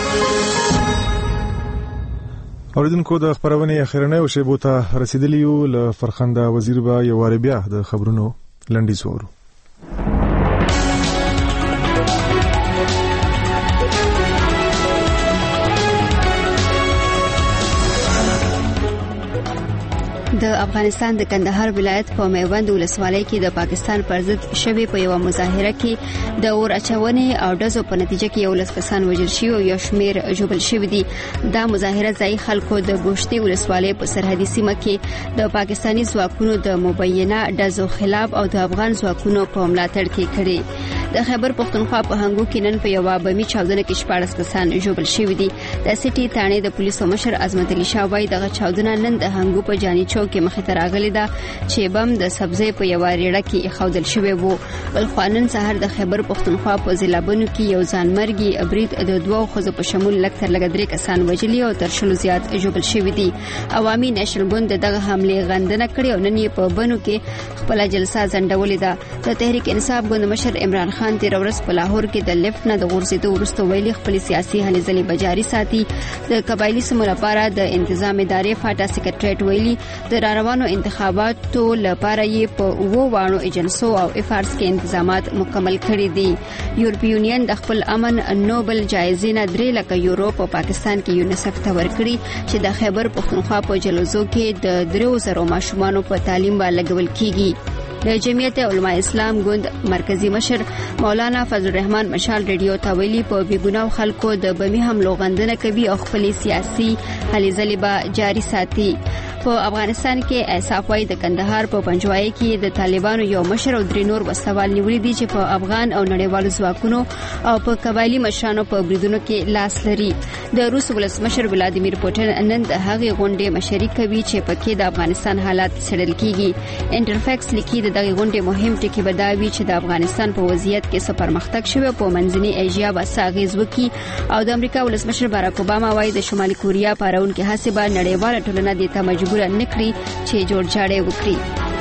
اوریدونکو د خبرونه اخرنه او شیبو ته رسیدلی یو ل فرخنده وزیر با یو بیا د خبرونو لنډی زورو د افغانستان د کندهار ولایت په میوند ولسوالۍ کې د پاکستان پر ضد شوی په یو مظاهره کې د اور اچونې او دزو په نتیجه کې یو لس کسان وژل شوي او یو شمیر ژوبل شوي دي دا مظاهره ځای خلکو د ګوشتي ولسوالۍ په سرحدي سیمه کې د پاکستاني ځواکونو د مبینه دزو خلاف او د افغان ځواکونو په ملاتړ کې کړي د خیبر پښتونخوا په هنګو کې نن په یو بمي چاودنه کې شپږ کسان ژوبل شوي دي د سټي تانې د پولیسو مشر عظمت علي شاه وايي دغه چاودنه نن د هنګو په جاني چوک کې مخې ته راغلي ده چې بم د سبزی په یو ریړه کې خودل شوی وو بل خوانن سحر د خیبر پښتونخوا په ضلعونو کې یو ځانمرګي ابرید د دوه خزو په شمول لکتر لګدري کسان وجلي او تر شلو زیات ژوبل شوي دي عوامي نېشنل ګوند دغه حمله غندنه کړې او نن یې په بنو کې خپل جلسه ځنډولې ده د تحریک انصاف ګوند مشر عمران خان تیر ورځ په لاهور کې د لیفټ نه د غورځېدو وروسته ویلي خپل سیاسي هلې ځلې بجاري ساتي د قبایلی سمو لپاره د انتظام ادارې فاټا سیکریټریټ ویلي د روانو انتخاباتو لپاره یې په وو وانو ایجنسو او افارس کې انتظامات مکمل کړي دي یورپی یونین د خپل امن نوبل جایزې نه درې لکه یورو په پاکستان کې یونیسف ته ورکړي چې د خیبر پښتونخوا په جلوزو کې د درو زرو ماشومانو په تعلیم باندې لګول کیږي د جمعیت علماء اسلام ګوند مرکزی مشر مولانا فضل الرحمن مشال ریډیو ته ویلي په بیګناو خلکو د بمی حملو غندنه کوي او خپل سیاسي هلې ځلې به جاری ساتي په افغانستان کې ایساف وايي د کندهار په پنجوایي کې د طالبانو یو مشر او درې نور وسوال نیولې دي چې په افغان او نړیوالو ځواکونو او په قبایلی مشرانو په بریدونو کې لاس لري. د روس ولسمشر ولادیمیر پوټین نن د هغې غونډې مشري کوي چې پکې د افغانستان حالات څېړل کیږي. انټرفیکس لیکي د دغه غونډې مهم ټکی به دا وي چې د افغانستان په وضعیت کې څه پرمختګ شوی په منځنۍ ایشیا به څه اغېز وکړي او د امریکا ولسمشر باراک اوباما وایي د شمالي کوریا پارونکې هڅې به نړیواله ټولنه دې ته مجبوره نه کړي چې جوړجاړی وکړي.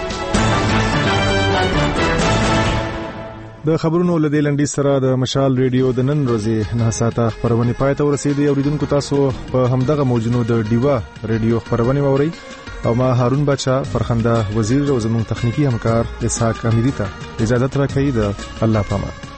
د خبرونو له دې لنډۍ سره د مشال ریډیو د نن ورځې نه ساعته خبرونه پای ته ورسېدې. اوریدونکو تاسو په همدغه موجونو د ډیوا ریډیو خبرونه واورئ او ما هارون بچا فرخنده وزیر او زموږ تخنیکی همکار اسحاق امیری ته اجازه راکړئ. د الله پامان.